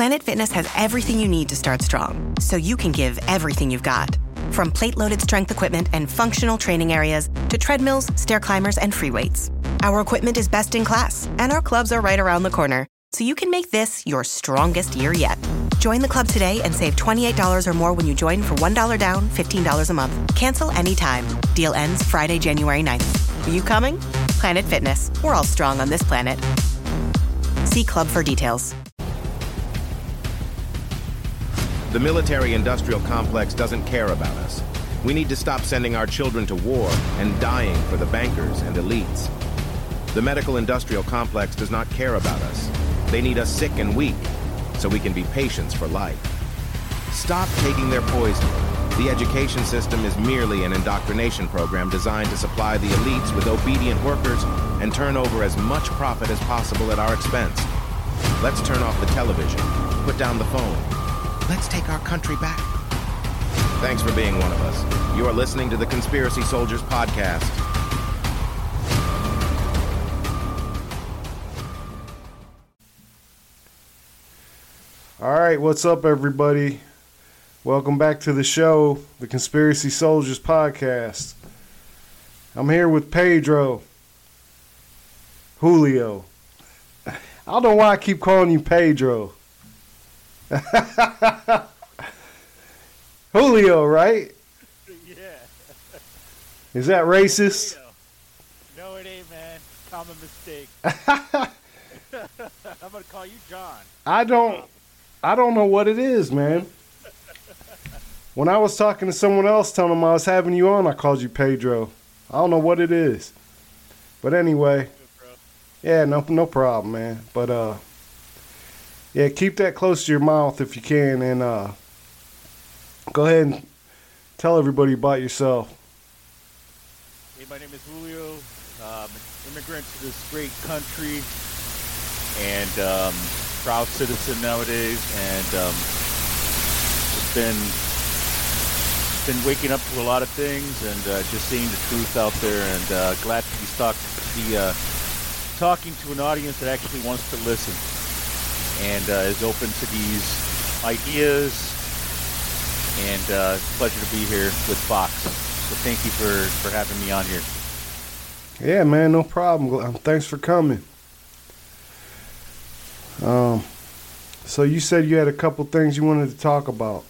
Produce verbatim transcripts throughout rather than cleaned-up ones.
Planet Fitness has everything you need to start strong, so you can give everything you've got. From plate-loaded strength equipment and functional training areas to treadmills, stair climbers, and free weights. Our equipment is best in class, and our clubs are right around the corner, so you can make this your strongest year yet. Join the club today and save twenty-eight dollars or more when you join for one dollar down, fifteen dollars a month. Cancel anytime. Deal ends Friday, January ninth. Are you coming? Planet Fitness. We're all strong on this planet. See club for details. The military-industrial complex doesn't care about us. We need to stop sending our children to war and dying for the bankers and elites. The medical-industrial complex does not care about us. They need us sick and weak, so we can be patients for life. Stop taking their poison. The education system is merely an indoctrination program designed to supply the elites with obedient workers and turn over as much profit as possible at our expense. Let's turn off the television, put down the phone. Let's take our country back. Thanks for being one of us. You are listening to the Conspiracy Soldiers Podcast. All right, what's up, everybody? Welcome back to the show, the Conspiracy Soldiers Podcast. I'm here with Pedro. Julio. I don't know why I keep calling you Pedro. Julio, right? Yeah. Is that racist? Julio. No, it ain't, man. Common mistake. I'm gonna call you John. I don't. I don't know what it is, man. When I was talking to someone else, telling them I was having you on, I called you Pedro. I don't know what it is, but anyway. Yeah, no, no problem, man. But uh. Yeah, keep that close to your mouth if you can, and uh, go ahead and tell everybody about yourself. Hey, my name is Julio. I'm an immigrant to this great country, and um, proud citizen nowadays. And um, it's been been waking up to a lot of things, and uh, just seeing the truth out there. And uh, glad to be, stuck, be uh, talking to an audience that actually wants to listen. And uh, is open to these ideas, and uh, it's a pleasure to be here with Fox. So thank you for, for having me on here. Yeah, man, no problem. Thanks for coming. Um, so you said you had a couple things you wanted to talk about.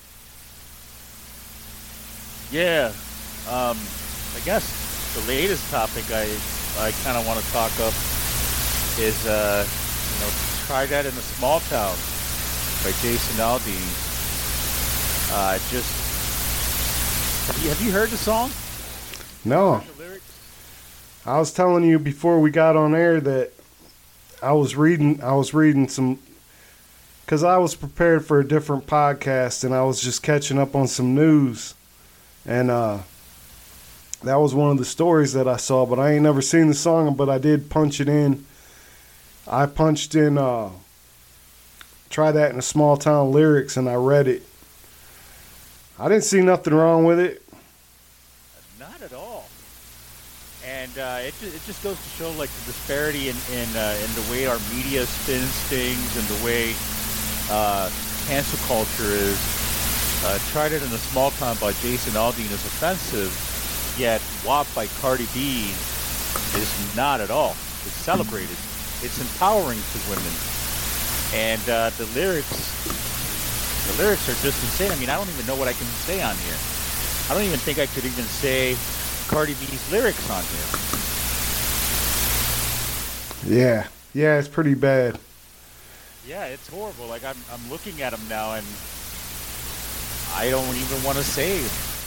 Yeah, um, I guess the latest topic I I kind of want to talk of is uh, you know. Try That in a Small Town by Jason Aldean. Uh, just have you, have you heard the song? No. Heard the lyrics? I was telling you before we got on air that I was reading. I was reading some because I was prepared for a different podcast, and I was just catching up on some news, and uh, that was one of the stories that I saw. But I ain't never seen the song, but I did punch it in. I punched in uh, Try That in a Small Town lyrics, and I read it. I didn't see nothing wrong with it. Not at all. And uh, it, just, it just goes to show like the disparity in in, uh, in the way our media spins things and the way uh, cancel culture is. Uh, Tried It in a Small Town by Jason Aldean is offensive, yet W A P by Cardi B is not at all. It's celebrated. It's empowering to women, and uh, the lyrics, the lyrics are just insane. I mean, I don't even know what I can say on here. I don't even think I could even say Cardi B's lyrics on here. Yeah, yeah, it's pretty bad. Yeah, it's horrible. Like I'm, I'm looking at them now, and I don't even want to say.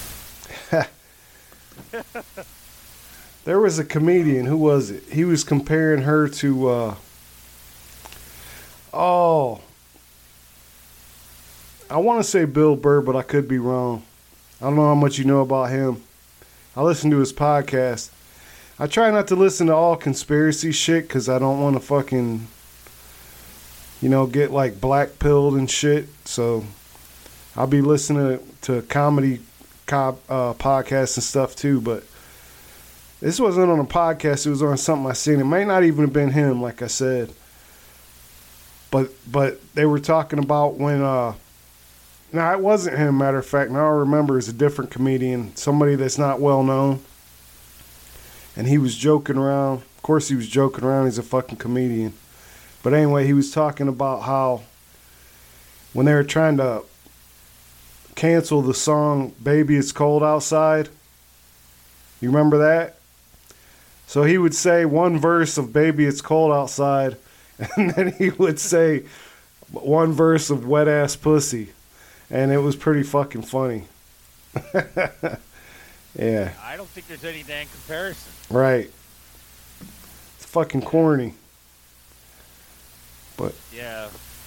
There was a comedian, who was it? He was comparing her to, uh, oh, I want to say Bill Burr, but I could be wrong. I don't know how much you know about him. I listen to his podcast. I try not to listen to all conspiracy shit because I don't want to fucking, you know, get like black pilled and shit. So I'll be listening to, to comedy co- uh, podcasts and stuff too, but this wasn't on a podcast. It was on something I seen. It might not even have been him, like I said. But but they were talking about when uh now it wasn't him, matter of fact, now I remember it's a different comedian, somebody that's not well known. And he was joking around. Of course he was joking around, he's a fucking comedian. But anyway, he was talking about how when they were trying to cancel the song Baby It's Cold Outside. You remember that? So he would say one verse of Baby It's Cold Outside, and then he would say one verse of Wet Ass Pussy. And it was pretty fucking funny. Yeah. I don't think there's any damn comparison. Right. It's fucking corny. But yeah.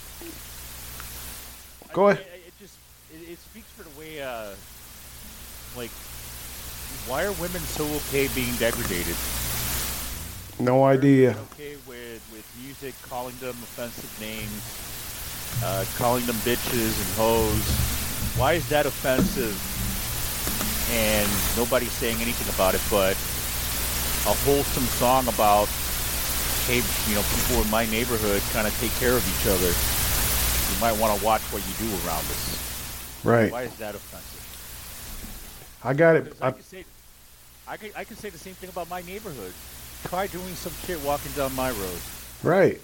Go I, ahead. I, it just it, it speaks for the way uh like why are women so okay being degraded? No idea. Okay with with music, calling them offensive names, uh, calling them bitches and hoes. Why is that offensive? And nobody's saying anything about it, but a wholesome song about, hey, you know, people in my neighborhood kind of take care of each other. You might want to watch what you do around us. Right. Why is that offensive? I got it. I, I, can say, I, can, I can say the same thing about my neighborhood. Try doing some shit walking down my road. Right.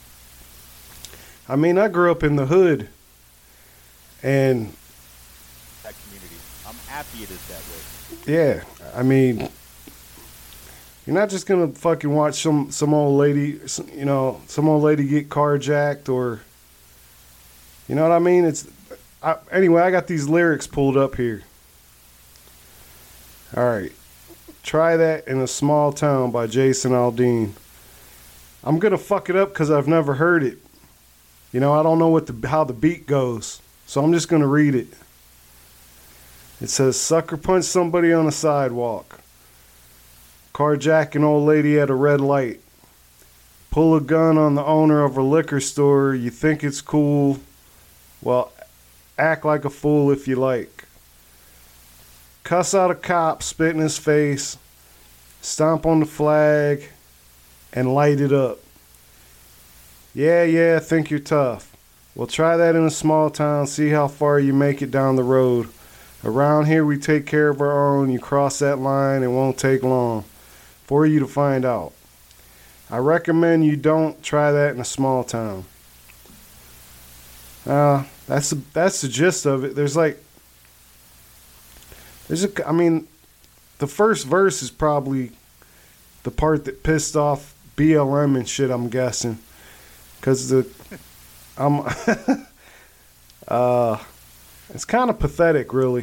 I mean, I grew up in the hood, and that community. I'm happy it is that way. Yeah, I mean, you're not just gonna fucking watch some some old lady, you know, some old lady get carjacked, or, you know what I mean? It's I, anyway. I got these lyrics pulled up here. All right, Try That in a Small Town by Jason Aldean. I'm gonna fuck it up because I've never heard it. You know, I don't know what the how the beat goes, so I'm just gonna read it. It says, sucker punch somebody on the sidewalk. Carjack an old lady at a red light. Pull a gun on the owner of a liquor store. You think it's cool? Well, act like a fool if you like. Cuss out a cop, spit in his face. Stomp on the flag and light it up. Yeah, yeah, think you're tough. Well, try that in a small town. See how far you make it down the road. Around here, we take care of our own. You cross that line, it won't take long for you to find out. I recommend you don't try that in a small town. Uh, that's the, that's the gist of it. There's like, there's a, I mean, the first verse is probably the part that pissed off B L M and shit, I'm guessing. Because the, I'm, uh, it's kind of pathetic, really.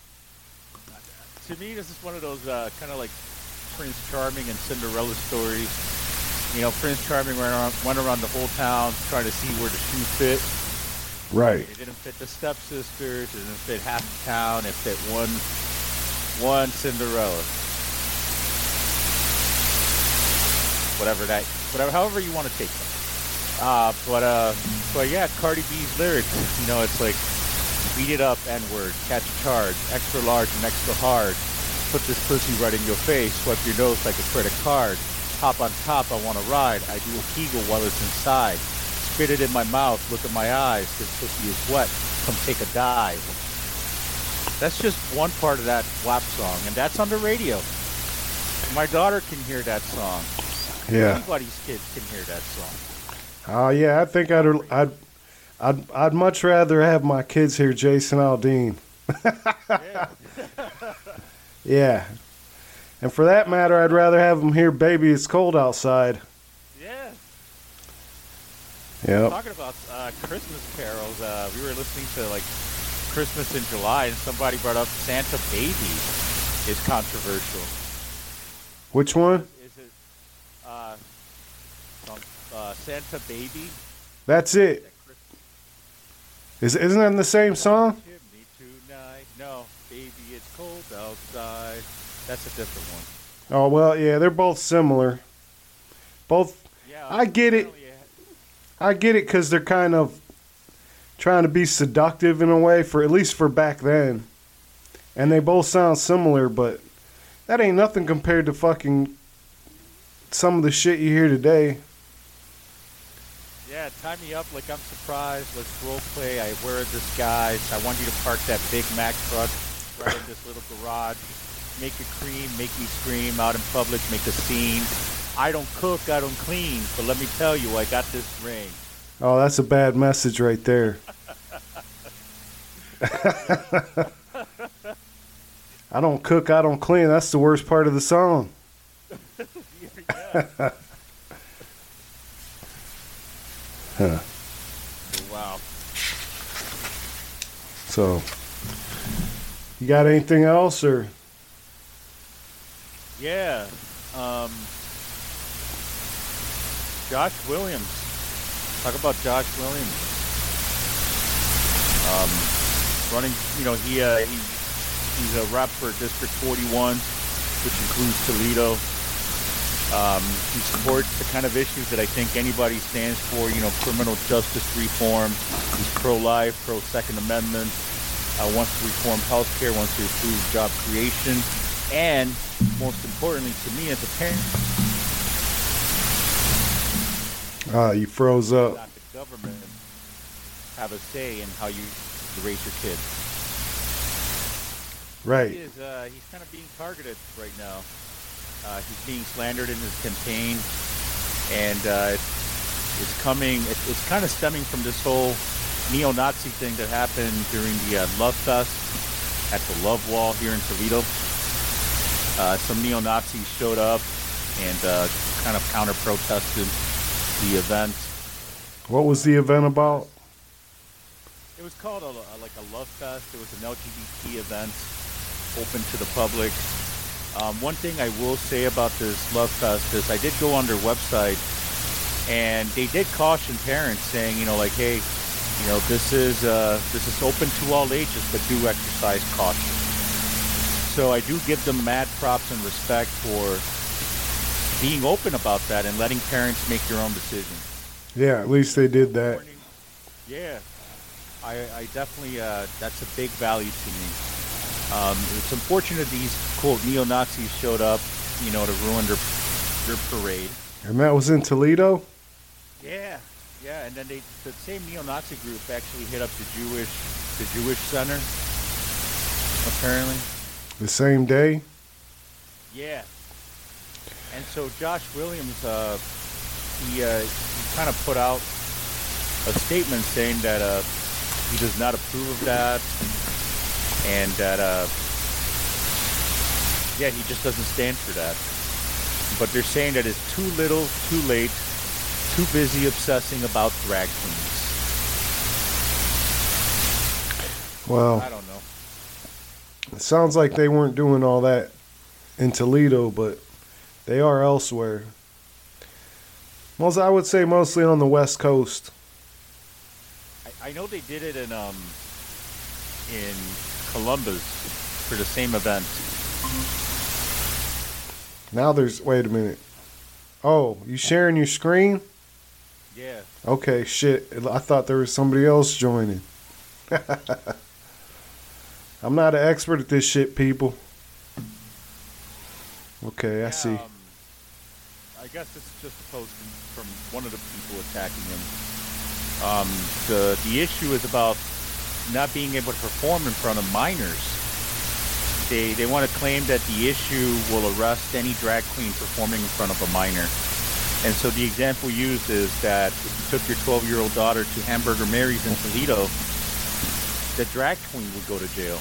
To me, this is one of those uh, kind of like Prince Charming and Cinderella stories. You know, Prince Charming went around, went around the whole town trying to see where the shoe fit. Right. It didn't fit the stepsisters. It didn't fit half the town. It fit one, one Cinderella. Whatever that, whatever, however you want to take that. Uh, but uh, but yeah, Cardi B's lyrics. You know, it's like, beat it up, N-word, catch a charge, extra large and extra hard. Put this pussy right in your face, swipe your nose like a credit card. Hop on top, I want to ride. I do a kegel while it's inside. Spit it in my mouth, look at my eyes. This pussy is wet, come take a dive. That's just one part of that W A P song, and that's on the radio. My daughter can hear that song. Yeah. Anybody's kids can hear that song. Oh, uh, yeah, I think I'd, I'd, I'd, I'd much rather have my kids hear Jason Aldean. Yeah. Yeah. And for that matter, I'd rather have them hear Baby It's Cold Outside. Yeah. Yep. Talking about uh, Christmas carols, uh, we were listening to like Christmas in July, and somebody brought up Santa Baby is controversial. Which one? Is it uh, uh, Santa Baby? That's it. Is, isn't that in the same song? Chimney tonight. No, baby, it's cold outside. That's a different one. Oh, well, yeah, they're both similar. Both, Yeah, I get it. I get it because they're kind of trying to be seductive in a way, for at least for back then. And they both sound similar, but that ain't nothing compared to fucking some of the shit you hear today. Yeah, tie me up like I'm surprised. Let's role play. I wear a disguise. I want you to park that Big Mac truck right in this little garage. Make it cream, make me scream out in public, make a scene. I don't cook, I don't clean, but let me tell you, I got this ring. Oh, that's a bad message right there. I don't cook, I don't clean. That's the worst part of the song. Yeah. Huh. Wow. So, you got anything else, or? Yeah. Um, Josh Williams. Talk about Josh Williams. Um, running, you know, he, uh, he he's a rep for District forty-one, which includes Toledo. Um, he supports the kind of issues that I think anybody stands for, you know, criminal justice reform. He's pro-life, pro-Second Amendment, uh, wants to reform healthcare, wants to improve job creation, and most importantly to me as a parent, Ah, you froze up. not the government have a say in how you raise your kids. Right. He is, uh, he's kind of being targeted right now. Uh, he's being slandered in his campaign, and uh, it's coming. It, it's kind of stemming from this whole neo-Nazi thing that happened during the uh, Love Fest at the Love Wall here in Toledo. Uh, some neo-Nazis showed up and uh, kind of counter-protested the event. What was the event about? It was called a, a, like a Love Fest. It was an L G B T event, open to the public. Um, one thing I will say about this Love Fest is I did go on their website, and they did caution parents, saying, you know, like, hey, you know, this is uh, this is open to all ages, but do exercise caution. So I do give them mad props and respect for being open about that and letting parents make their own decisions. Yeah, at least they did that. Yeah, I, I definitely, uh, that's a big value to me. Um, it's unfortunate these, quote, neo-Nazis showed up, you know, to ruin their, their parade. And that was in Toledo? Yeah, yeah, and then they, the same neo-Nazi group actually hit up the Jewish, the Jewish Center, apparently. The same day? Yeah. And so Josh Williams, uh, he, uh, he kind of put out a statement saying that uh, he does not approve of that, and that, uh, yeah, he just doesn't stand for that. But they're saying that it's too little, too late, too busy obsessing about drag queens. Well, I don't know. it sounds like they weren't doing all that in Toledo, but they are elsewhere. Most, I would say mostly on the West Coast. I, I know they did it in um in Columbus for the same event. Now there's, wait a minute. Oh, you sharing your screen? Yeah. Okay, shit. I thought there was somebody else joining. I'm not an expert at this shit, people. Okay, I Yeah, see. Um, I guess this is just a post from one of the people attacking him. Um, the the issue is about not being able to perform in front of minors. They they want to claim that the issue will arrest any drag queen performing in front of a minor. And so the example used is that if you took your twelve-year-old daughter to Hamburger Mary's in Toledo, the drag queen would go to jail.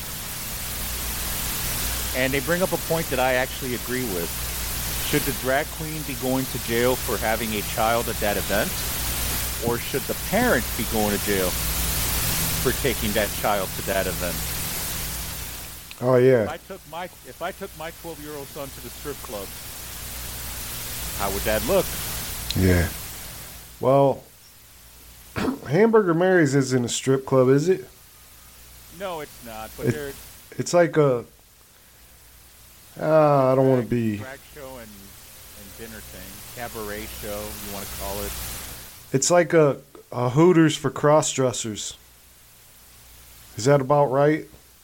And they bring up a point that I actually agree with. Should the drag queen be going to jail for having a child at that event? Or should the parent be going to jail for taking that child to that event? Oh, yeah. If I took my if I took my twelve-year-old son to the strip club, how would that look? Yeah. Well, Hamburger Mary's isn't a strip club, is it? No, it's not. But It- they're It's like a... Uh, I don't want to drag- be... drag show and, and dinner thing, cabaret show, you want to call it. It's like a, a Hooters for cross-dressers. Is that about right?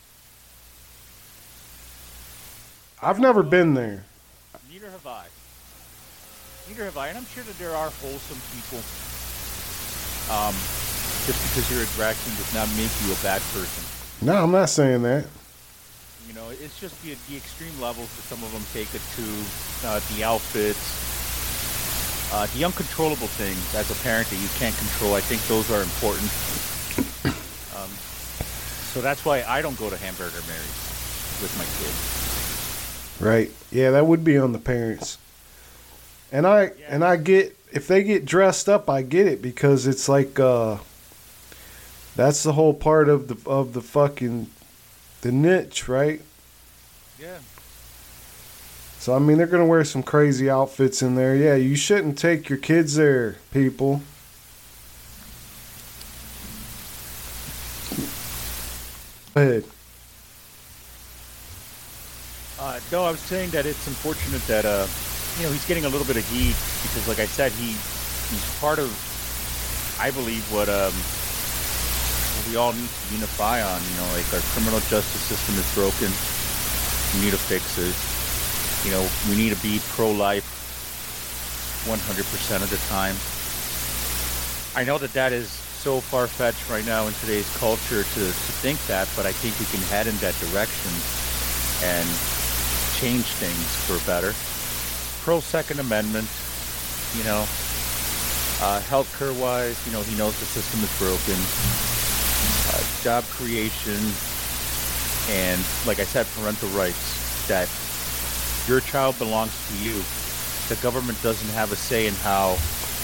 I've never been there. Neither have I. Neither have I, and I'm sure that there are wholesome people Um, just because you're a drag king does not make you a bad person. No, I'm not saying that. You know, it's just the, the extreme levels that some of them take it to, uh, the outfits, uh, the uncontrollable things as a parent that you can't control. I think those are important. Um, so that's why I don't go to Hamburger Mary's with my kids. Right. Yeah, that would be on the parents. And I Yeah. and I get, if they get dressed up, I get it, because it's like uh that's the whole part of the of the fucking the niche, right? Yeah. So I mean, they're going to wear some crazy outfits in there. Yeah, you shouldn't take your kids there, people. Go ahead. Uh, no, I was saying that it's unfortunate that uh, you know, he's getting a little bit of heat because, like I said, he he's part of, I believe, what um what we all need to unify on. You know, like our criminal justice system is broken. We need to fix it. You know, we need to be pro-life one hundred percent of the time. I know that that is so far-fetched right now in today's culture to, to think that, but I think we can head in that direction and change things for better. Pro Second Amendment, you know, uh, healthcare wise, you know, he knows the system is broken. Uh, job creation, and like I said, parental rights, that your child belongs to you. The government doesn't have a say in how,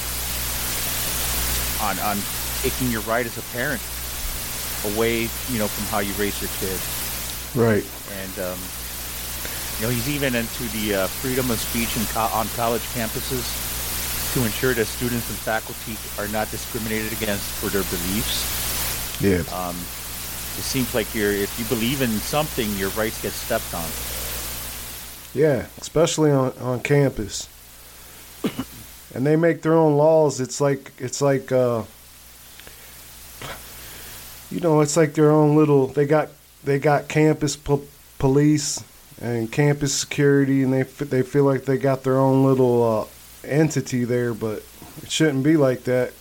on, on taking your right as a parent away, you know, from how you raise your kid. Right. And, um, you know, he's even into the uh, freedom of speech in co- on college campuses to ensure that students and faculty are not discriminated against for their beliefs. Yeah. Um, it seems like you're, if you believe in something, your rights get stepped on. Yeah, especially on, on campus. And they make their own laws. It's like it's like uh, you know, it's like their own little. They got they got campus po- police and campus security, and they f- they feel like they got their own little uh, entity there, but it shouldn't be like that.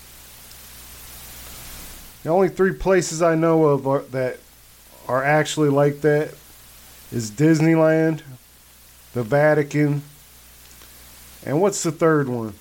The only three places I know of are, that are actually like that is Disneyland, the Vatican, and what's the third one?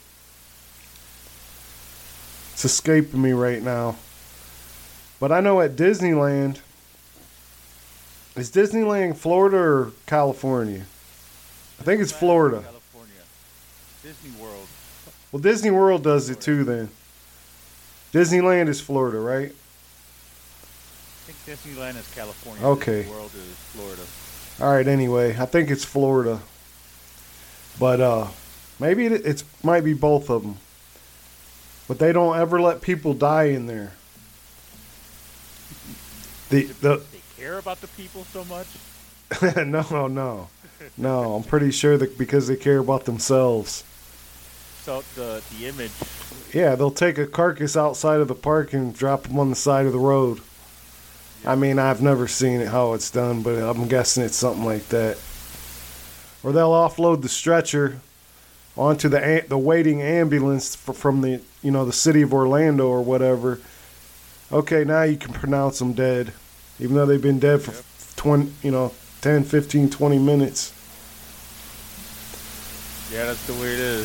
It's escaping me right now. But I know at Disneyland, is Disneyland Florida or California? I think it's Florida. California. Disney World. Well, Disney World does it too then. Disneyland is Florida, right? I think Disneyland is California. Okay. Disney World is Florida. All right, anyway, I think it's Florida. But uh, maybe it it's, might be both of them. But they don't ever let people die in there. The the They care about the people so much? no, no. No, I'm pretty sure that because they care about themselves. So the the image. Yeah, they'll take a carcass outside of the park and drop them on the side of the road. I mean, I've never seen it how it's done, but I'm guessing it's something like that. Or they'll offload the stretcher onto the a- the waiting ambulance for, from the you know the city of Orlando or whatever. Okay, now you can pronounce them dead, even though they've been dead for Yep. twenty, you know, ten, fifteen, twenty minutes. Yeah, that's the way it is.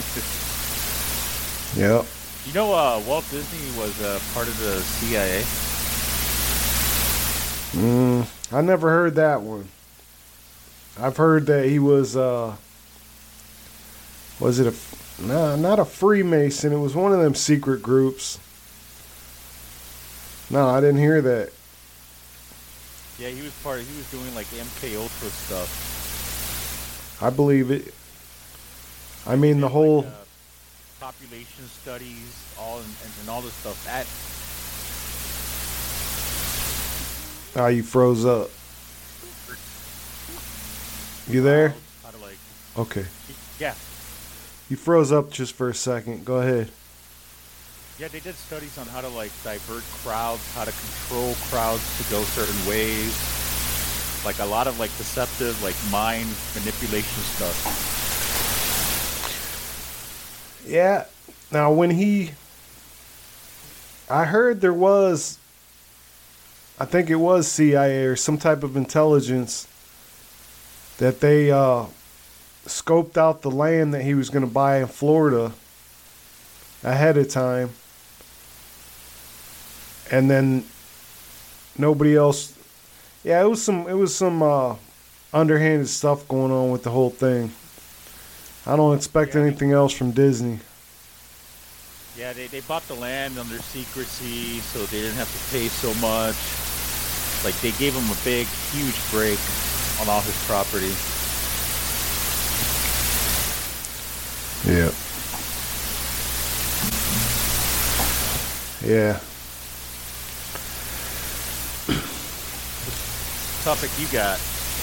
Yep. You know, uh, Walt Disney was uh, part of the C I A. Mm, I never heard that one. I've heard that he was, uh, was it a, nah, not a Freemason. It was one of them secret groups. No, I didn't hear that. Yeah, he was part. He was doing like M K Ultra stuff. I believe it. I mean, Did, the whole, like, uh, population studies, all and, and all this stuff. That ah, you froze up. You there? How to like? Okay. Yeah, You froze up just for a second. Go ahead. yeah. They did studies on how to like divert crowds, how to control crowds to go certain ways. Like a lot of like deceptive, like mind manipulation stuff. Yeah. Now, when he, I heard there was, I think it was C I A or some type of intelligence that they uh, scoped out the land that he was going to buy in Florida ahead of time. And then nobody else. Yeah, it was some it was some uh, underhanded stuff going on with the whole thing. I don't expect yeah. anything else from Disney. Yeah, they, they bought the land under secrecy, so they didn't have to pay so much. Like, they gave him a big, huge break on all his property. Yeah. Yeah. Topic you got?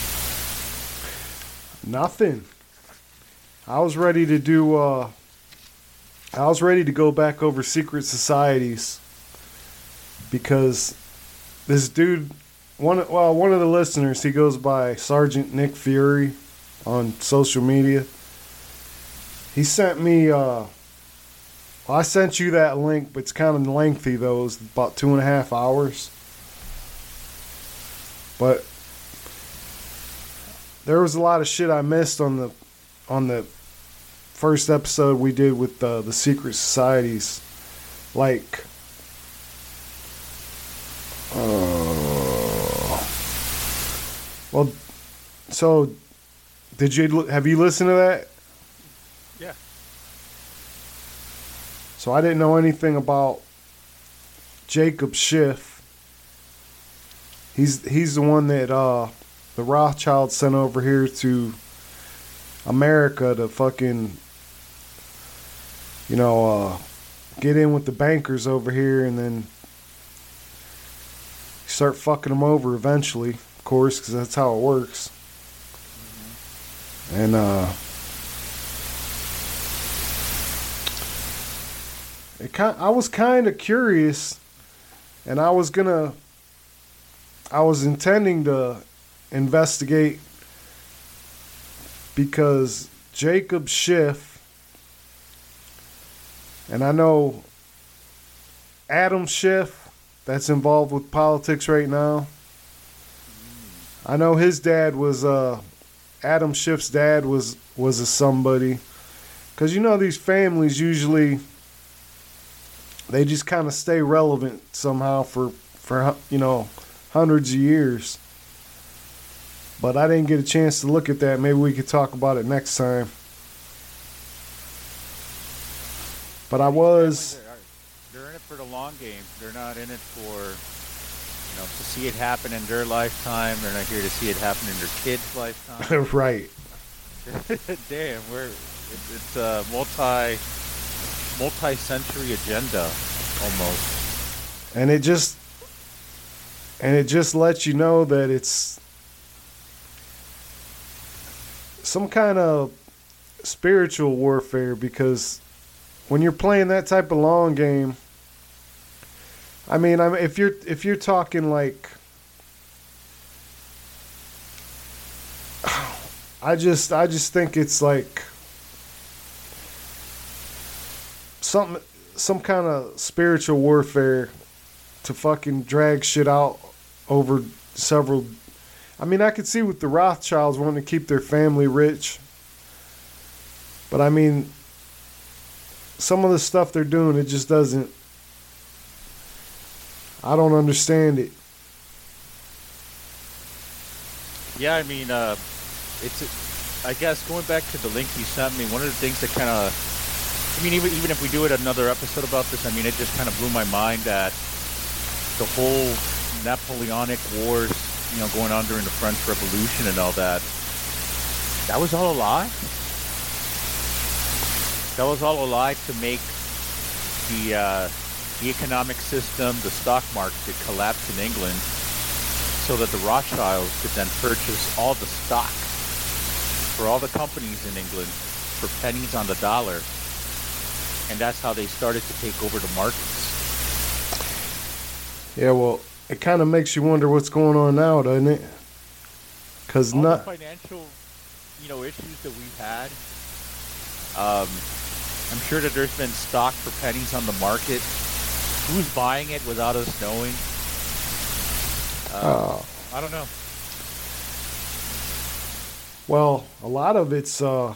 Nothing. I was ready to do, uh, I was ready to go back over secret societies because this dude, one well, one of the listeners, he goes by Sergeant Nick Fury on social media. He sent me, uh, well, I sent you that link, but it's kind of lengthy though. It was about two and a half hours. But there was a lot of shit I missed on the on the first episode we did with uh, the secret societies. Like, uh, well, so did you have you listened to that? Yeah. So I didn't know anything about Jacob Schiff. He's he's the one that uh, the Rothschilds sent over here to America to fucking, you know, uh, get in with the bankers over here and then start fucking them over eventually, of course, because that's how it works. Mm-hmm. And uh, it kind, I was kind of curious, and I was gonna. I was intending to investigate because Jacob Schiff, and I know Adam Schiff, that's involved with politics right now. I know his dad was, uh, Adam Schiff's dad was, was a somebody. Because you know these families usually, they just kind of stay relevant somehow for, for you know, hundreds of years. But I didn't get a chance to look at that. Maybe we could talk about it next time. But I was... They're in it for the long game. They're not in it for, you know, to see it happen in their lifetime. They're not here to see it happen in their kids' lifetime. Right. Damn, we're it's a multi multi-century agenda almost. And it just and it just lets you know that it's some kind of spiritual warfare, because when you're playing that type of long game, I mean, I mean if you're if you're talking like, I just I just think it's like some some kind of spiritual warfare to fucking drag shit out over several. I mean, I could see with the Rothschilds wanting to keep their family rich, but I mean, some of the stuff they're doing, it just doesn't. I don't understand it. Yeah, I mean, uh, it's. I guess going back to the link you sent me, one of the things that kind of, I mean, even even if we do it another episode about this, I mean, it just kind of blew my mind that the whole Napoleonic Wars, you know, going on during the French Revolution and all that, that was all a lie. That was all a lie to make the uh, the economic system, the stock market collapse in England, so that the Rothschilds could then purchase all the stock for all the companies in England for pennies on the dollar. And that's how they started to take over the markets. Yeah, well, it kind of makes you wonder what's going on now, doesn't it? Because not the financial, you know, issues that we've had. Um, I'm sure that there's been stock for pennies on the market who's buying it without us knowing? Uh, Oh. I don't know. Well, a lot of it's uh,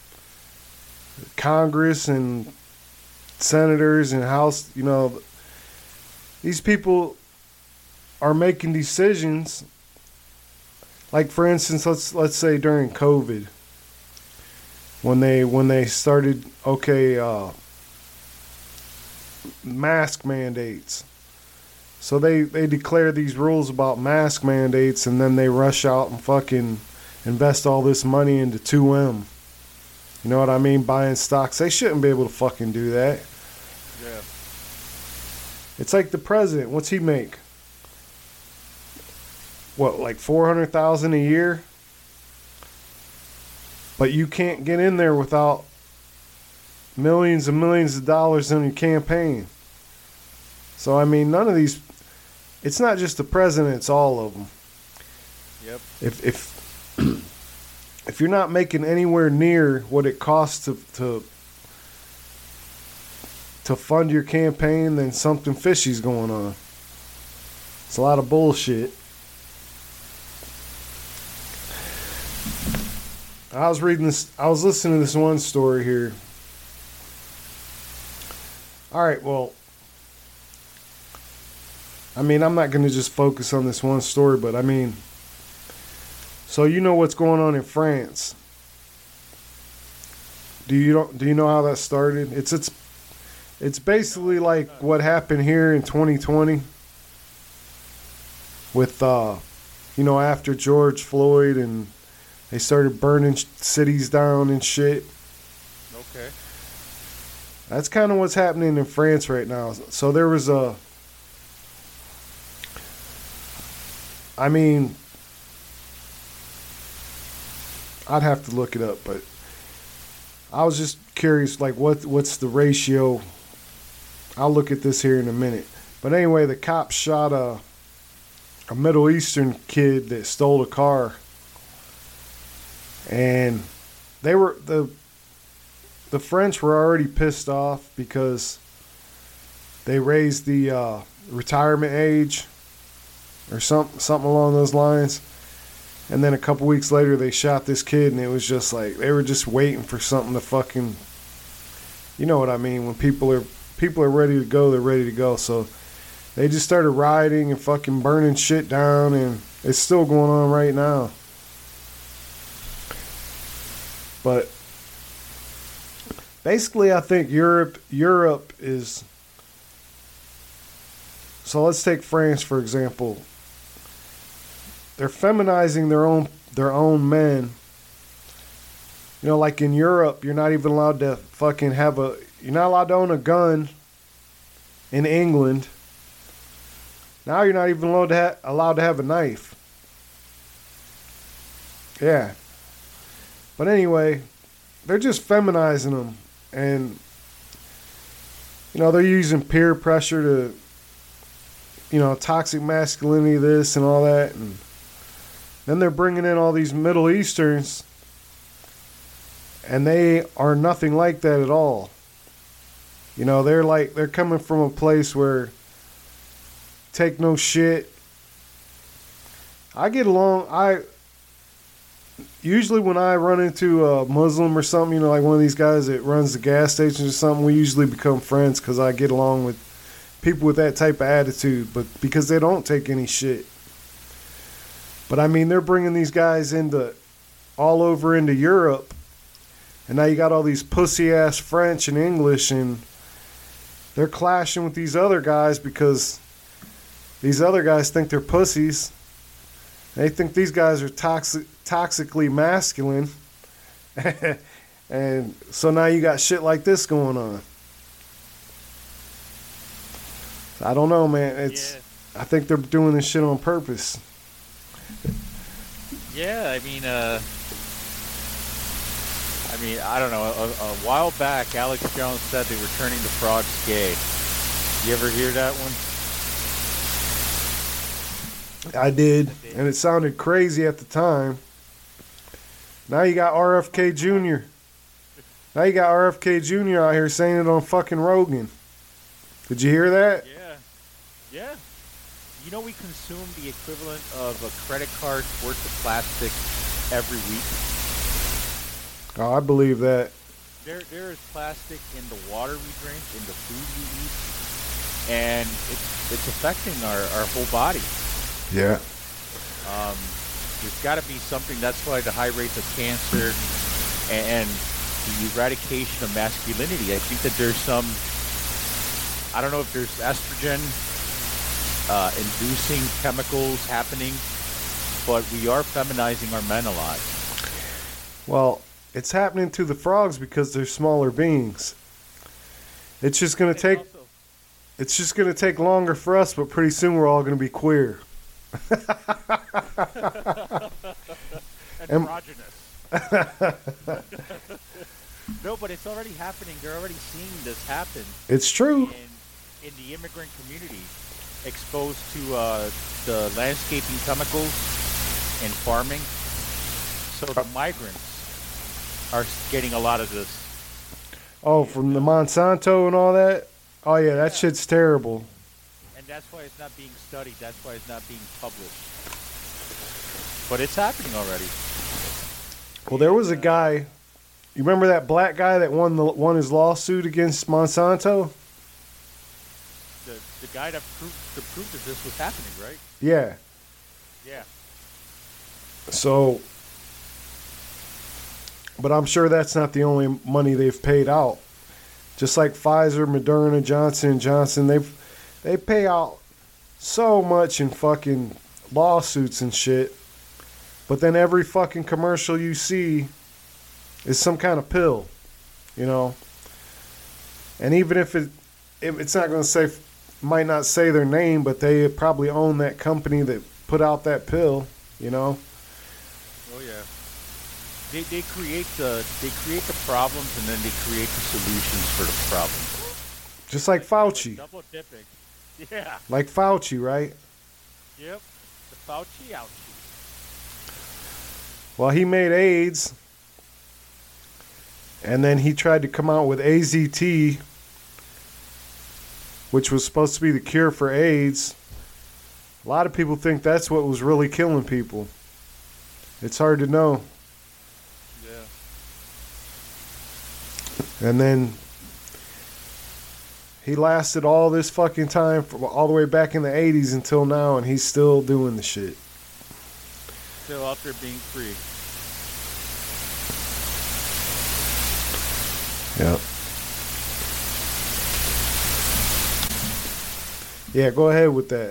Congress and senators and House. You know, these people are making decisions. Like, for instance, let's let's say during COVID, when they when they started, okay, uh, mask mandates. So they, they declare these rules about mask mandates, and then they rush out and fucking invest all this money into two M. You know what I mean? Buying stocks. They shouldn't be able to fucking do that. Yeah. It's like the president. What's he make? What, like four hundred thousand dollars a year? But you can't get in there without millions and millions of dollars in your campaign. So, I mean, none of these... It's not just the president, it's all of them. Yep. If if if you're not making anywhere near what it costs to to to fund your campaign, then something fishy's going on. It's a lot of bullshit. I was reading this. I was listening to this one story here. All right, well, I mean, I'm not going to just focus on this one story, but I mean, so you know what's going on in France. Do you don't do you know how that started? It's it's it's basically like what happened here in twenty twenty with uh you know, after George Floyd, and they started burning cities down and shit. Okay. That's kind of what's happening in France right now. So there was a I mean, I'd have to look it up, but I was just curious, like, what what's the ratio? I'll look at this here in a minute. But anyway, the cops shot a a Middle Eastern kid that stole a car, and they were the the French were already pissed off because they raised the uh, retirement age, or something something along those lines. And then a couple weeks later, they shot this kid, and it was just like they were just waiting for something to fucking, you know what I mean? When people are people are ready to go, they're ready to go. So they just started rioting and fucking burning shit down, and it's still going on right now. But basically, I think Europe Europe is. So let's take France, for example. They're feminizing their own their own men. You know, like in Europe, you're not even allowed to fucking have a... You're not allowed to own a gun in England. Now you're not even allowed to, ha- allowed to have a knife. Yeah. But anyway, they're just feminizing them. And, you know, they're using peer pressure to, you know, toxic masculinity, this and all that. And then they're bringing in all these Middle Easterns, and they are nothing like that at all. You know, they're like, they're coming from a place where take no shit. I get along, I, usually when I run into a Muslim or something, you know, like one of these guys that runs the gas stations or something, we usually become friends because I get along with people with that type of attitude, but because they don't take any shit. But I mean, they're bringing these guys into all over into Europe, and now you got all these pussy ass French and English, and they're clashing with these other guys because these other guys think they're pussies. They think these guys are toxic, toxically masculine, and so now you got shit like this going on. I don't know, man. It's yeah. I think they're doing this shit on purpose. Yeah, I mean, uh, I mean, I don't know. A, a while back, Alex Jones said they were turning the frogs gay. You ever hear that one? I did, and it sounded crazy at the time. Now you got R F K Junior Now you got R F K Junior out here saying it on fucking Rogan. Did you hear that? Yeah. Yeah. You know, we consume the equivalent of a credit card worth of plastic every week. Oh, I believe that. There, there is plastic in the water we drink, in the food we eat, and it's it's affecting our, our whole body. Yeah. Um, there's got to be something. That's why the high rates of cancer and, and the eradication of masculinity. I think that there's some. I don't know if there's estrogen uh, inducing chemicals happening, but we are feminizing our men a lot. Well, it's happening to the frogs because they're smaller beings. It's just gonna take. Also, it's just gonna take longer for us, but pretty soon we're all gonna be queer. Androgynous. No, but it's already happening. They're already seeing this happen. It's true. In, in the immigrant community, exposed to uh, the landscaping chemicals and farming. So the migrants are getting a lot of this. Oh, from the Monsanto and all that? Oh, yeah, that yeah. shit's terrible. And that's why it's not being studied. That's why it's not being published. But it's happening already. Well, there was a guy... You remember that black guy that won the won his lawsuit against Monsanto? The the guy that proved, that proved that this was happening, right? Yeah. Yeah. So... But I'm sure that's not the only money they've paid out. Just like Pfizer, Moderna, Johnson and Johnson, they've they pay out so much in fucking lawsuits and shit. But then every fucking commercial you see is some kind of pill, you know. And even if it, it it's not going to say, might not say their name, but they probably own that company that put out that pill, you know. Oh yeah. They they create the they create the problems and then they create the solutions for the problems. Just like Fauci. Double dipping. Yeah. Like Fauci, right? Yep. The Fauci ouchie. Well, he made AIDS, and then he tried to come out with A Z T, which was supposed to be the cure for AIDS. A lot of people think that's what was really killing people. It's hard to know. And then he lasted all this fucking time, from all the way back in the eighties until now, and he's still doing the shit. Still out there being free. Yep. Yeah, go ahead with that.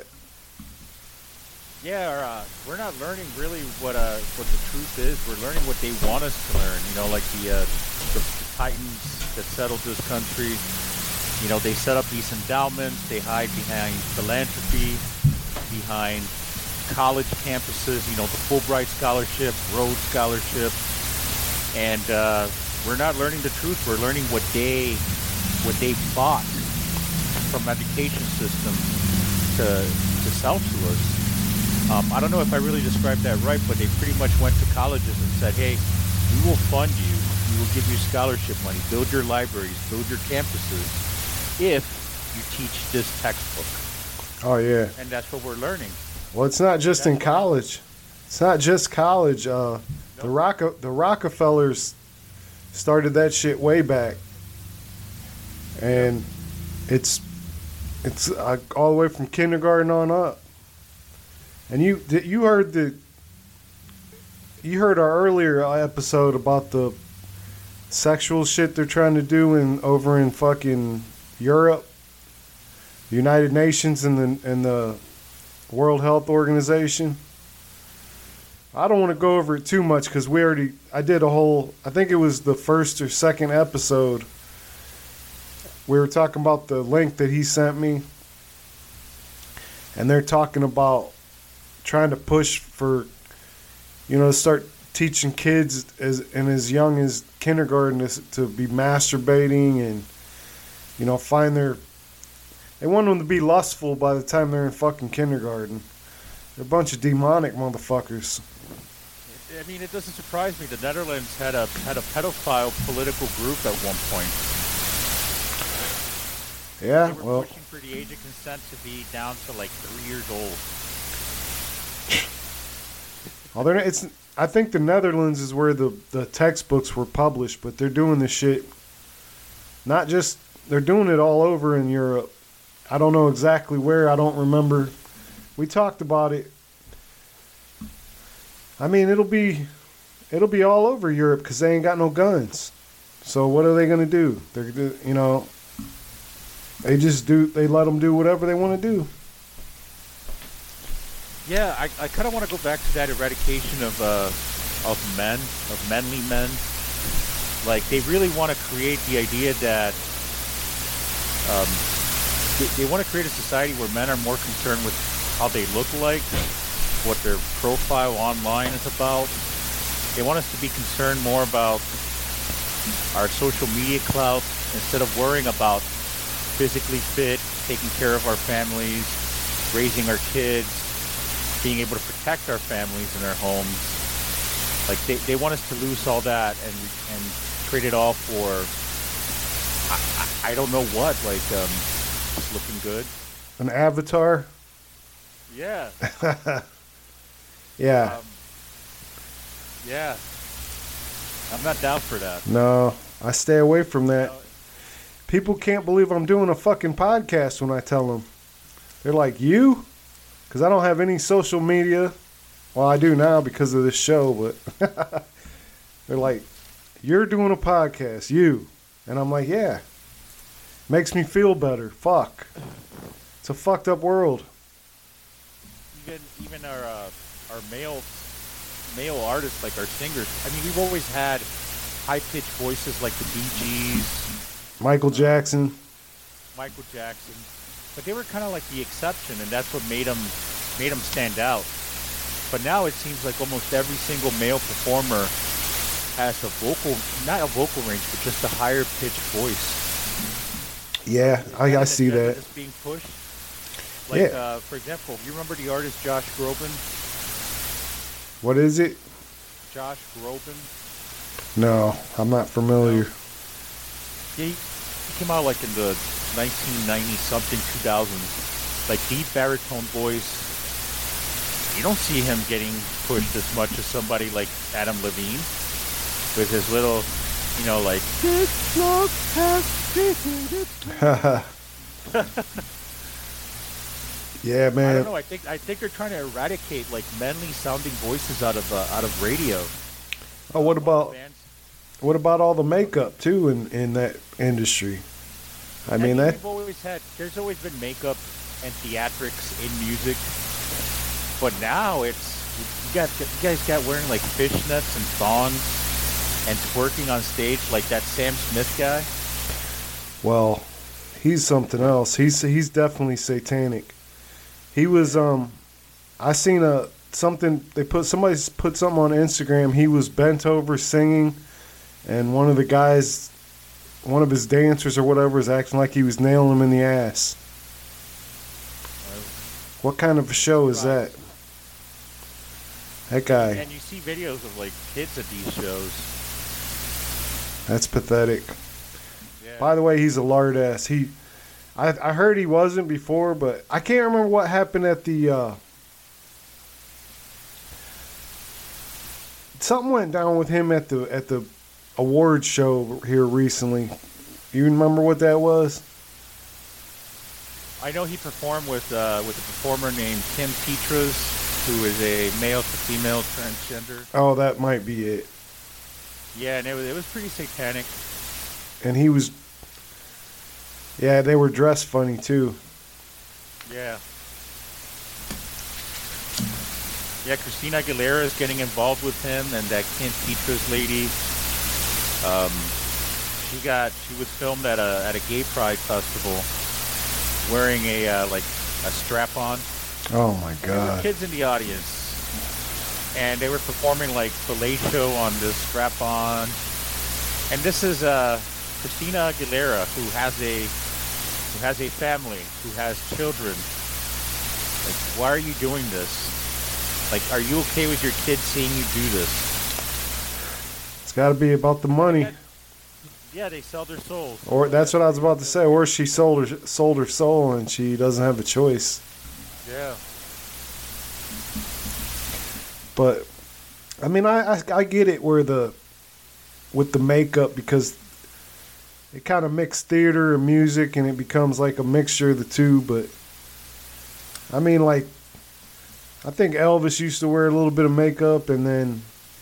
Yeah, uh, we're not learning really what uh, what the truth is. We're learning what they want us to learn. You know, like the, uh, the, the titans that settled this country. You know, they set up these endowments. They hide behind philanthropy, behind college campuses. You know, the Fulbright Scholarship, Rhodes Scholarship, and uh, we're not learning the truth. We're learning what they what they bought from education systems to to sell to us. Um, I don't know if I really described that right, but they pretty much went to colleges and said, hey, we will fund you. We will give you scholarship money, build your libraries, build your campuses, if you teach this textbook. Oh, yeah. And that's what we're learning. Well, it's not just that's in college. It's not just college. Uh, nope. the, Rock- the Rockefellers started that shit way back. And it's, it's uh, all the way from kindergarten on up. And you you heard the you heard our earlier episode about the sexual shit they're trying to do in over in fucking Europe, the United Nations and the and the World Health Organization. I don't want to go over it too much because we already I did a whole I think it was the first or second episode. We were talking about the link that he sent me, and they're talking about trying to push for, you know, start teaching kids as and as young as kindergarten to, to be masturbating and, you know, find their. They want them to be lustful by the time they're in fucking kindergarten. They're a bunch of demonic motherfuckers. I mean, it doesn't surprise me. The Netherlands had a had a pedophile political group at one point. Yeah, They were well, pushing for the age of consent to be down to like three years old. well, they're not, it's. I think the Netherlands is where the the textbooks were published, but they're doing this shit. Not just they're doing it all over in Europe. I don't know exactly where. I don't remember. We talked about it. I mean, it'll be it'll be all over Europe because they ain't got no guns. So what are they gonna do? They're you know. They just do. They let them do whatever they want to do. Yeah, I, I kind of want to go back to that eradication of uh, of men, of manly men. Like they really want to create the idea that um, they, they want to create a society where men are more concerned with how they look like, what their profile online is about. They want us to be concerned more about our social media clout instead of worrying about physically fit, taking care of our families, raising our kids, being able to protect our families and our homes. Like they, they want us to lose all that and and trade it all for I, I, I don't know what, like um, just looking good. An avatar. Yeah. Yeah. Um, yeah. I'm not down for that. No, I stay away from that. You know, People can't believe I'm doing a fucking podcast when I tell them. They're like, you? Because I don't have any social media. Well, I do now because of this show, but they're like, you're doing a podcast, you. And I'm like, yeah. Makes me feel better. Fuck. It's a fucked up world. even even our uh, our male male artists, like our singers. I mean, we've always had high pitched voices like the Bee Gees, Michael Jackson. Michael Jackson, but they were kind of like the exception, and that's what made them made them stand out. But now it seems like almost every single male performer has a vocal, not a vocal range, but just a higher pitched voice. Yeah, I, I see that. That's being pushed. Like, Yeah. uh, for example, you remember the artist Josh Groban? What is it? Josh Groban. No, I'm not familiar. Yeah, he, he came out like in the nineteen ninety something, two thousands. Like deep baritone voice. You don't see him getting pushed as much as somebody like Adam Levine with his little, you know, like. This love has visited me. Yeah, man. I don't know. I think I think they're trying to eradicate like manly sounding voices out of uh, out of radio. Oh, what about Bands. what about all the makeup too in, in that industry? I I mean mean, that. we've always had. There's always been makeup and theatrics in music, but now it's you got you guys got wearing like fishnets and thongs and twerking on stage like that Sam Smith guy. Well, he's something else. He's he's definitely satanic. He was um, I seen a something they put somebody put something on Instagram. He was bent over singing, and one of the guys, one of his dancers or whatever, is acting like he was nailing him in the ass. What kind of a show is that? That guy. And you see videos of like kids at these shows. That's pathetic. Yeah. By the way, he's a lard ass. He, I, I heard he wasn't before, but I can't remember what happened at the. Uh, something went down with him at the at the awards show here recently. You remember what that was? I know he performed with uh, with a performer named Kim Petras, who is a male to female transgender. Oh, that might be it. Yeah, and it was it was pretty satanic. And he was. Yeah, they were dressed funny too. Yeah. Yeah, Christina Aguilera is getting involved with him, and that Kim Petras lady. Um, she got she was filmed at a at a gay pride festival, wearing a uh, like a strap on. Oh my There were God! kids in the audience, and they were performing like fellatio on this strap on. And this is uh, Christina Aguilera, who has a who has a family, who has children. Like, why are you doing this? Like, are you okay with your kids seeing you do this? It's got to be about the money. Yeah, they sell their souls. Or that's what I was about to say. Or she sold her sold her soul and she doesn't have a choice. Yeah. But I mean, I, I I get it where the with the makeup, because it kind of mixed theater and music and it becomes like a mixture of the two. But I mean, like, I think Elvis used to wear a little bit of makeup, and then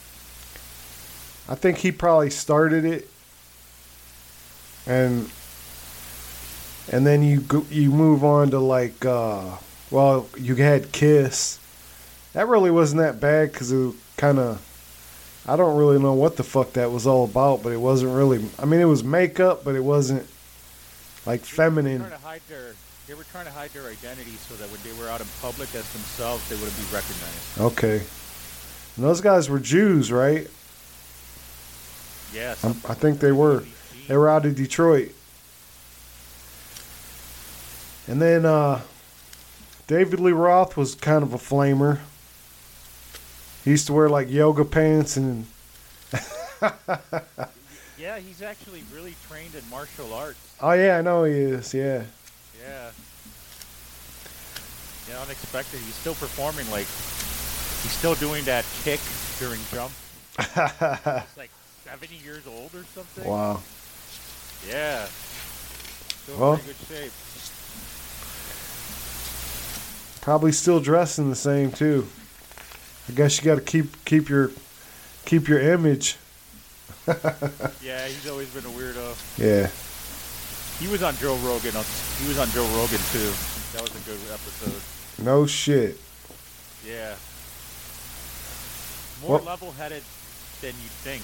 I think he probably started it. And and then you go, you move on to like, uh, well, you had Kiss. That really wasn't that bad because it kind of, I don't really know what the fuck that was all about, but it wasn't really, I mean, it was makeup, but it wasn't like feminine. They were trying to hide their, they were trying to hide their identity so that when they were out in public as themselves, they wouldn't be recognized. Okay. And those guys were Jews, right? Yes. I'm, I think they were. They were out of Detroit. And then uh, David Lee Roth was kind of a flamer. He used to wear like yoga pants and. Yeah, he's actually really trained in martial arts. Oh yeah, I know he is. Yeah. Yeah. Yeah, unexpected. He's still performing. Like, he's still doing that kick during jump. He's like seventy years old or something. Wow. Yeah. Still Well, in pretty good shape. Probably still dressing the same too. I guess you got to keep keep your keep your image. Yeah, he's always been a weirdo. Yeah. He was on Joe Rogan. He was on Joe Rogan too. That was a good episode. No shit. Yeah. More Well, level-headed than you'd think.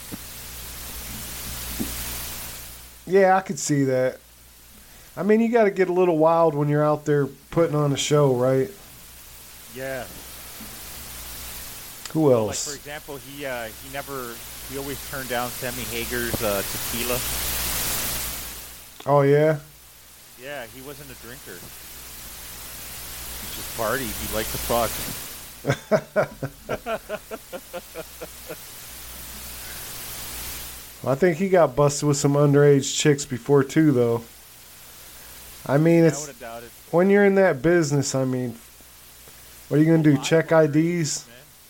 yeah, I could see that. I mean, you got to get a little wild when you're out there putting on a show, right? Yeah. Who Like, else? for example, he uh, he never he always turned down Sammy Hager's uh, tequila. Oh yeah. Yeah, he wasn't a drinker. He just partied. He liked to fuck. I think he got busted with some underage chicks before too, though. I mean, I it's would have doubted. when you're in that business. I mean, what are you gonna do? Check I Ds?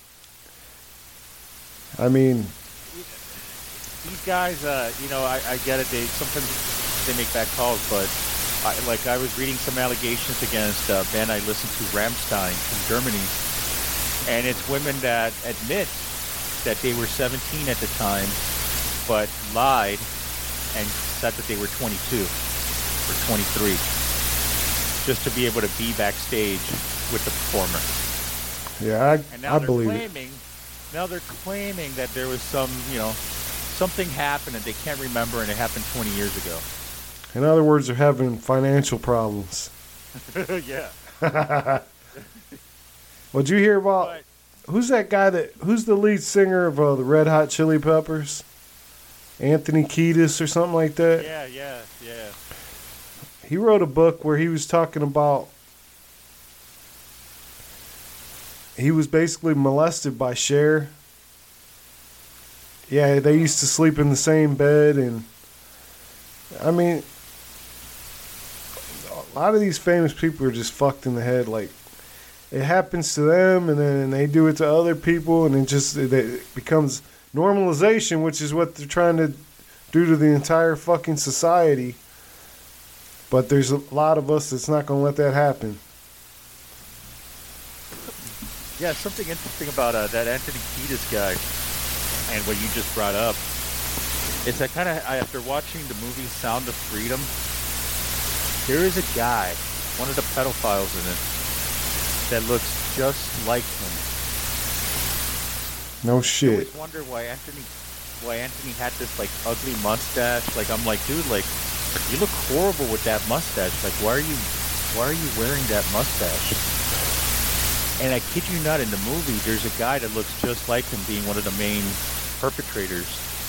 I mean, These guys, uh, you know, I, I get it. They sometimes they make bad calls, but I, like I was reading some allegations against a band I listened to, Rammstein from Germany, and it's women that admit that they were seventeen at the time, but lied and said that they were twenty-two or twenty-three, just to be able to be backstage with the performer. yeah, And I, now I they're believe it. claiming, now they're claiming that there was some, you know, something happened and they can't remember and it happened twenty years ago. In other words, they're having financial problems. Yeah. Well, did you hear about But who's that guy that who's the lead singer of uh, the Red Hot Chili Peppers? Anthony Kiedis or something like that. yeah, yeah, yeah. He wrote a book where he was talking about he was basically molested by Cher. Yeah, they used to sleep in the same bed, and I mean, a lot of these famous people are just fucked in the head. Like, it happens to them, and then they do it to other people, and it just it, it becomes normalization, which is what they're trying to do to the entire fucking society. But there's a lot of us that's not going to let that happen. Yeah, something interesting about uh, that Anthony Kiedis guy and what you just brought up is that kind of, after watching the movie Sound of Freedom, there is a guy, one of the pedophiles in it, that looks just like him. No I shit. always wonder why Anthony, why Anthony had this like ugly mustache. Like, I'm like, dude, like, you look horrible with that mustache. Like, why are you, why are you wearing that mustache? And I kid you not, in the movie, there's a guy that looks just like him being one of the main perpetrators.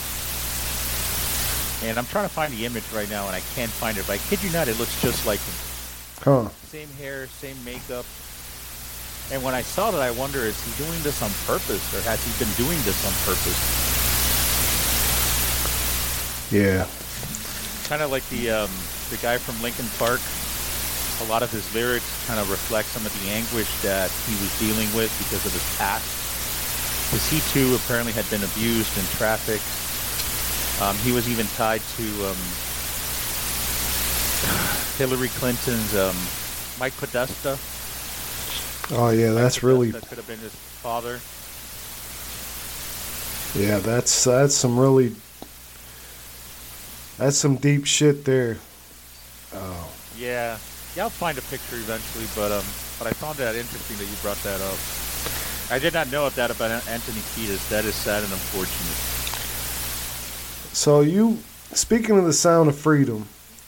And I'm trying to find the image right now, and I can't find it. But I kid you not, it looks just like him. Huh. Same hair, same makeup. And when I saw that, I wonder, is he doing this on purpose, or has he been doing this on purpose? Yeah. kind of like the um, the guy from Linkin Park. A lot of his lyrics kind of reflect some of the anguish that he was dealing with because of his past. Because he too apparently had been abused and trafficked. Um, he was even tied to um, Hillary Clinton's um, Mike Podesta. Oh yeah, that's really. That could have been his father. Yeah, that's that's some really. That's some deep shit there. Oh. Yeah, yeah. I'll find a picture eventually, but um, but I found that interesting that you brought that up. I did not know that about Anthony Kiedis. That is sad and unfortunate. So you, speaking of the Sound of Freedom.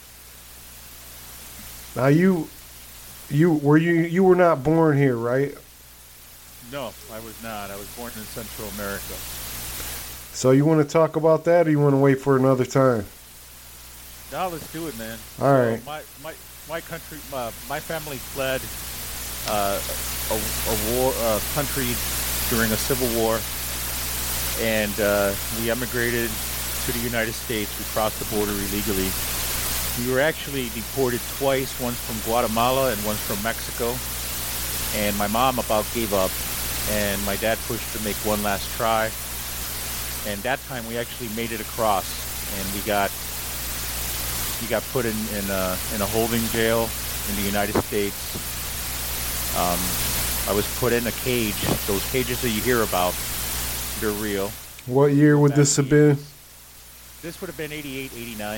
Now you, you were you you were not born here, right? No, I was not. I was born in Central America. So you want to talk about that, or you want to wait for another time? No, let's do it, man. All so right. My my my country, uh, my family fled uh, a, a war uh, country during a civil war, and uh, we emigrated to the United States. We crossed the border illegally. We were actually deported twice, once from Guatemala and once from Mexico. And my mom about gave up, and my dad pushed to make one last try. And that time we actually made it across, and we got we got put in in a, in a holding jail in the United States. Um, I was put in a cage. Those cages that you hear about, they're real. What year would this have been? This would have been eighty-eight, eighty-nine.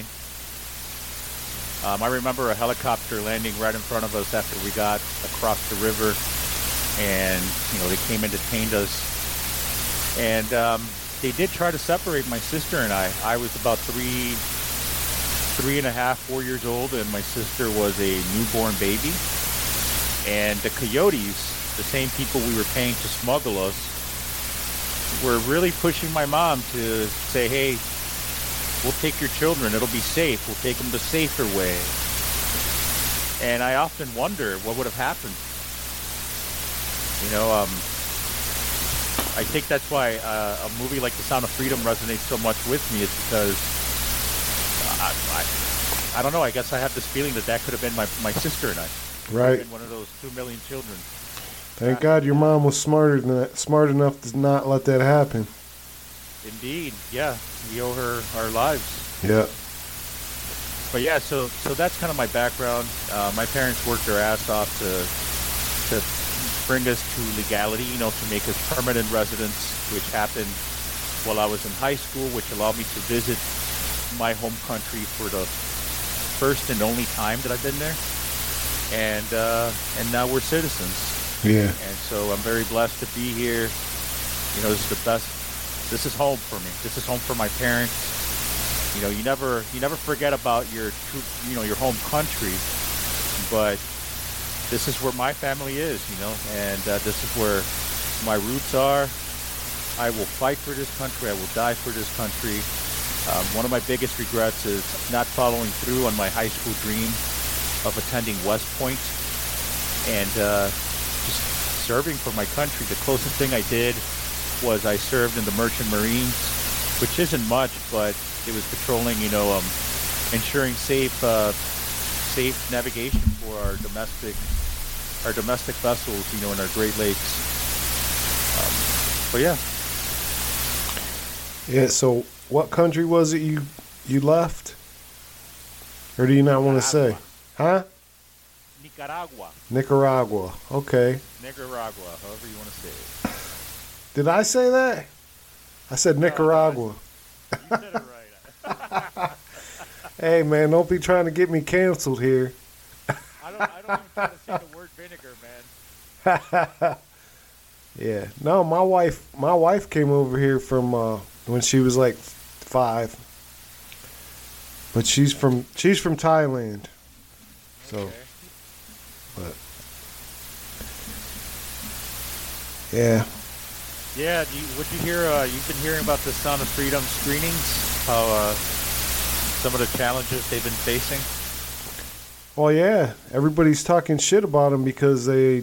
Um, I remember a helicopter landing right in front of us after we got across the river, and you know they came and detained us. And um, they did try to separate my sister and I. I was about three, three and a half, four years old, and my sister was a newborn baby. And the coyotes, the same people we were paying to smuggle us, were really pushing my mom to say, "Hey, we'll take your children. It'll be safe. We'll take them the safer way." And I often wonder what would have happened. You know, um, I think that's why uh, a movie like The Sound of Freedom resonates so much with me, is because I, I, I don't know. I guess I have this feeling that that could have been my, my sister and I. Right. One of those two million children. Thank God your mom was smarter than that, smart enough to not let that happen. Indeed, yeah. We owe her our lives. Yeah. But yeah, so so that's kind of my background. Uh, my parents worked their ass off to to bring us to legality, you know, to make us permanent residents, which happened while I was in high school, which allowed me to visit my home country for the first and only time that I've been there. And uh, and now we're citizens. Yeah. And so I'm very blessed to be here. You know, this is the best. This is home for me. This is home for my parents. You know, you never you never forget about your true, you know, your home country, but this is where my family is. You know, and uh, this is where my roots are. I will fight for this country. I will die for this country. Um, one of my biggest regrets is not following through on my high school dream of attending West Point and uh, just serving for my country. The closest thing I did was I served in the Merchant Marines, which isn't much, but it was patrolling, you know, um, ensuring safe, uh, safe navigation for our domestic, our domestic vessels, you know, in our Great Lakes. Um, but yeah. Yeah. So, what country was it you you left, or do you not want to say? Huh? Nicaragua. Nicaragua. Okay. Nicaragua, however you want to say it. Did I say that? I said Nicaragua. You said it right. Hey, man, don't be trying to get me canceled here. I don't, I don't even try to say the word vinegar, man. Yeah. No, my wife my wife came over here from uh, when she was like five. But she's from she's from Thailand. So Okay. but yeah. Yeah, do you, would you hear, uh, you've been hearing about the Sound of Freedom screenings, how uh, some of the challenges they've been facing? Well, yeah, everybody's talking shit about them because they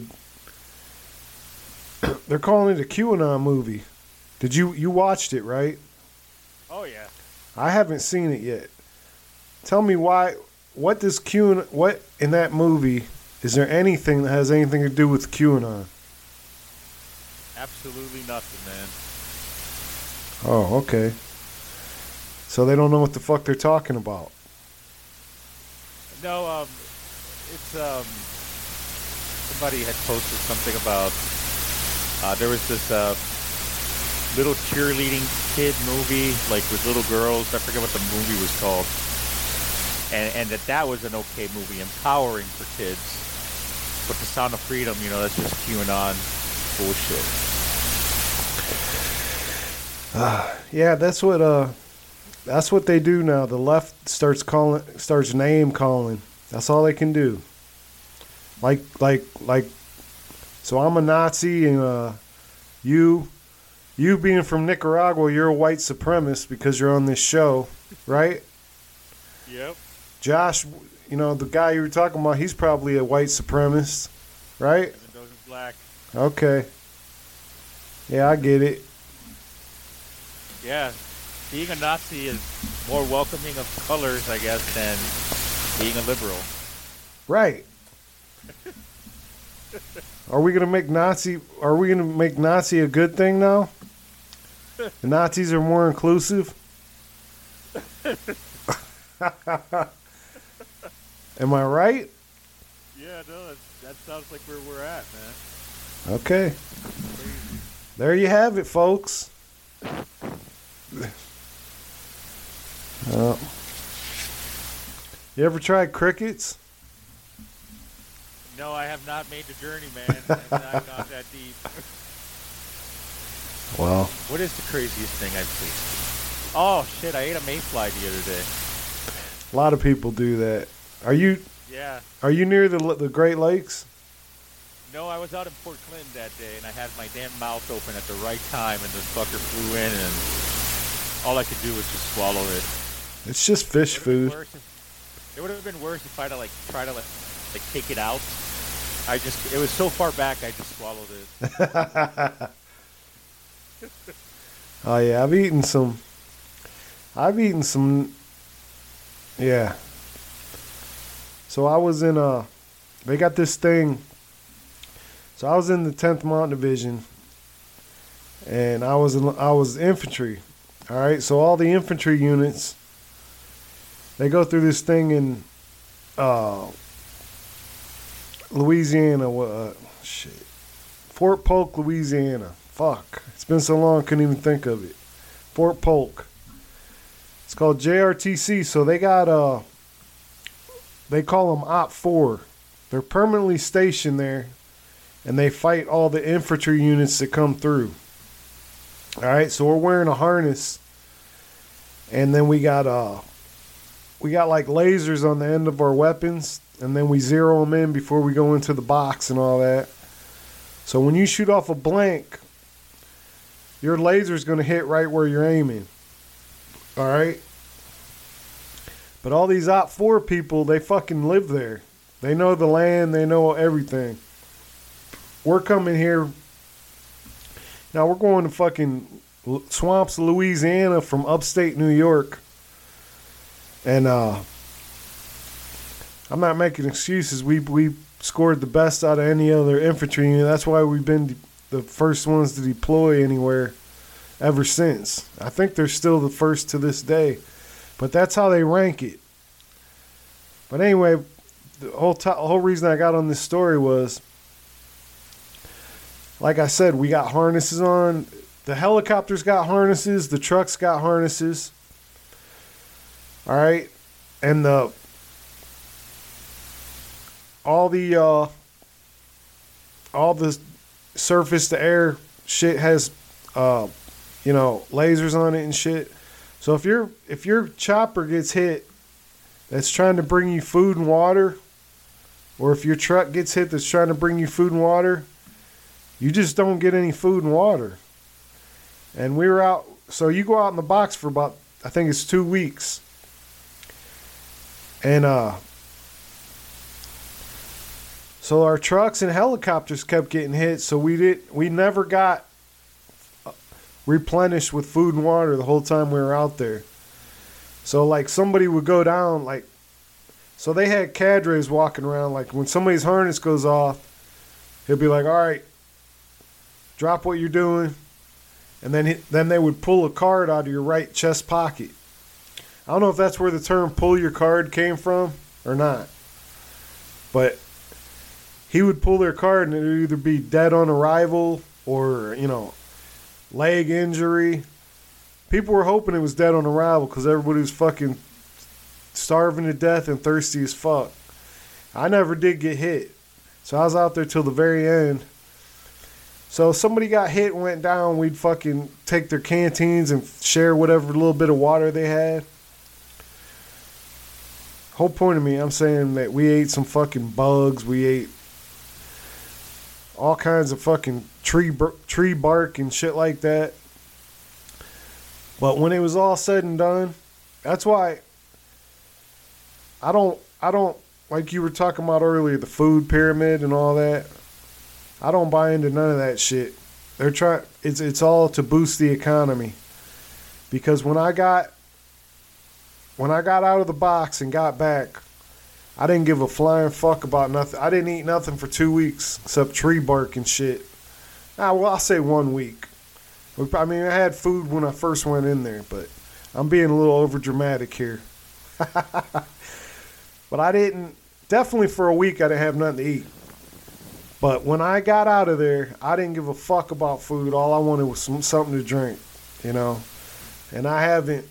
they're calling it a QAnon movie. Did you you watched it, right? Oh, yeah. I haven't seen it yet. tell me why. What does QAnon? What in that movie? Is there anything that has anything to do with QAnon? Absolutely nothing, man. Oh, okay. So they don't know what the fuck they're talking about. No, um, it's um, somebody had posted something about uh, there was this uh, little cheerleading kid movie, like with little girls. I forget what the movie was called, and and that that was an okay movie, empowering for kids. But The Sound of Freedom, you know, that's just QAnon bullshit. Uh, yeah, that's what uh, that's what they do now. The left starts calling, starts name calling. That's all they can do. Like, like, like. So I'm a Nazi, and uh, you, you being from Nicaragua, you're a white supremacist because you're on this show, right? Yep. Josh, you know the guy you were talking about. He's probably a white supremacist, right? Mendoza's black. Okay. Yeah, I get it. Yeah, being a Nazi is more welcoming of colors, I guess, than being a liberal. Right. Are we gonna make Nazi? Are we gonna make Nazi a good thing now? The Nazis are more inclusive. Am I right? Yeah, no, that, that sounds like where we're at, man. Okay. There you have it, folks. Uh, you ever tried crickets? No, I have not made the journey, man. I've not gone that deep. Well, What is the craziest thing I've tasted? Oh, shit, I ate a mayfly the other day. a lot of people do that. Are you Yeah. are you near the the Great Lakes? No, I was out in Port Clinton that day, and I had my damn mouth open at the right time, and this fucker flew in, and all I could do was just swallow it. It's just fish It would've been food. worse if- It would have been worse if I'd have, like, tried to, like, like, take it out. I just, it was so far back, I just swallowed it. Oh yeah, I've eaten some. I've eaten some. Yeah. So I was in a. They got this thing. So I was in the tenth Mountain Division, and I was in, I was infantry. All right, so all the infantry units, they go through this thing in uh, Louisiana. Uh, shit, Fort Polk, Louisiana. Fuck, it's been so long, I couldn't even think of it. Fort Polk. It's called J R T C. So they got uh, they call them Op four. They're permanently stationed there, and they fight all the infantry units that come through. All right, so we're wearing a harness, and then we got uh, we got like lasers on the end of our weapons, and then we zero them in before we go into the box and all that. So when you shoot off a blank, your laser's going to hit right where you're aiming. All right? But all these Op four people, they fucking live there. They know the land. They know everything. We're coming here. Now, we're going to fucking swamps, Louisiana from upstate New York. And uh, I'm not making excuses. We we scored the best out of any other infantry unit. That's why we've been de- the first ones to deploy anywhere ever since. I think they're still the first to this day. But that's how they rank it. But anyway, the whole, to- whole reason I got on this story was, like I said, we got harnesses on. The helicopters got harnesses. The trucks got harnesses. All right. And the all the uh, all the surface to air shit has uh, you know, lasers on it and shit. So if your if your chopper gets hit that's trying to bring you food and water, or if your truck gets hit that's trying to bring you food and water, you just don't get any food and water. And we were out, so you go out in the box for about, I think it's two weeks. And uh, so our trucks and helicopters kept getting hit, so we did we never got replenished with food and water the whole time we were out there. So like somebody would go down, like, so they had cadres walking around, like when somebody's harness goes off, he'll be like, all right, drop what you're doing. And then he, then they would pull a card out of your right chest pocket. I don't know if that's where the term pull your card came from or not. But he would pull their card and it would either be dead on arrival or, you know, leg injury. People were hoping it was dead on arrival because everybody was fucking starving to death and thirsty as fuck. I never did get hit. So I was out there till the very end. So if somebody got hit and went down, we'd fucking take their canteens and share whatever little bit of water they had. Whole point of me, I'm saying that we ate some fucking bugs. We ate all kinds of fucking tree tree bark and shit like that. But when it was all said and done, that's why I don't, I don't, like you were talking about earlier, the food pyramid and all that. I don't buy into none of that shit. They're trying, it's, it's all to boost the economy. Because when I got, when I got out of the box and got back, I didn't give a flying fuck about nothing. I didn't eat nothing for two weeks except tree bark and shit. Ah, well, I'll say one week. I mean, I had food when I first went in there, but I'm being a little over dramatic here. But I didn't, definitely for a week I didn't have nothing to eat. But when I got out of there, I didn't give a fuck about food. All I wanted was some, something to drink, you know. And I haven't,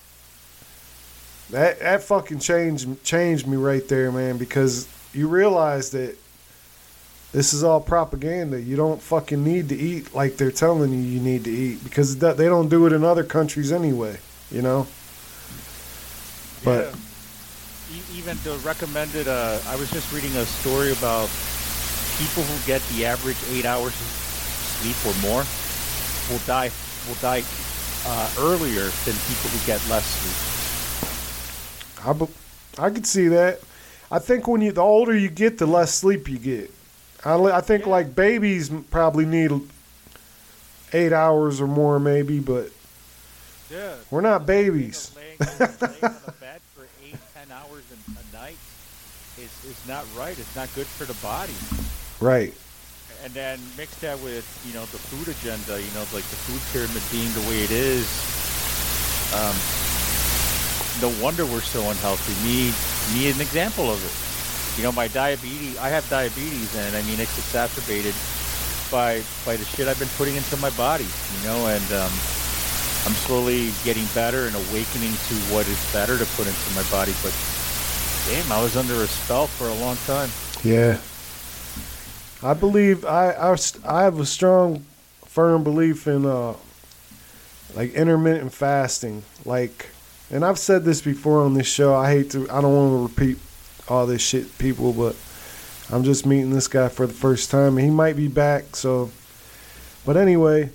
that that fucking changed, changed me right there, man, because you realize that this is all propaganda. You don't fucking need to eat like they're telling you you need to eat because they don't do it in other countries anyway, you know. But yeah. Even the recommended, uh, I was just reading a story about people who get the average eight hours of sleep or more will die will die uh, earlier than people who get less sleep. I, be, I could see that. I think when you the older you get, the less sleep you get. I, I think yeah. like babies probably need eight hours or more maybe, but yeah. we're not babies. Laying, laying on the bed for eight, ten hours a night is, is not right. It's not good for the body. Right. And then mix that with, you know, the food agenda, you know, like the food pyramid being the way it is. Um, no wonder we're so unhealthy. Me, me an example of it. You know, my diabetes, I have diabetes, and I mean, it's exacerbated by by the shit I've been putting into my body, you know, and um, I'm slowly getting better and awakening to what is better to put into my body. But damn, I was under a spell for a long time. Yeah. I believe, I, I, I have a strong, firm belief in, uh, like, intermittent fasting. Like, and I've said this before on this show. I hate to, I don't want to repeat all this shit, people, but I'm just meeting this guy for the first time, and he might be back, so. But anyway,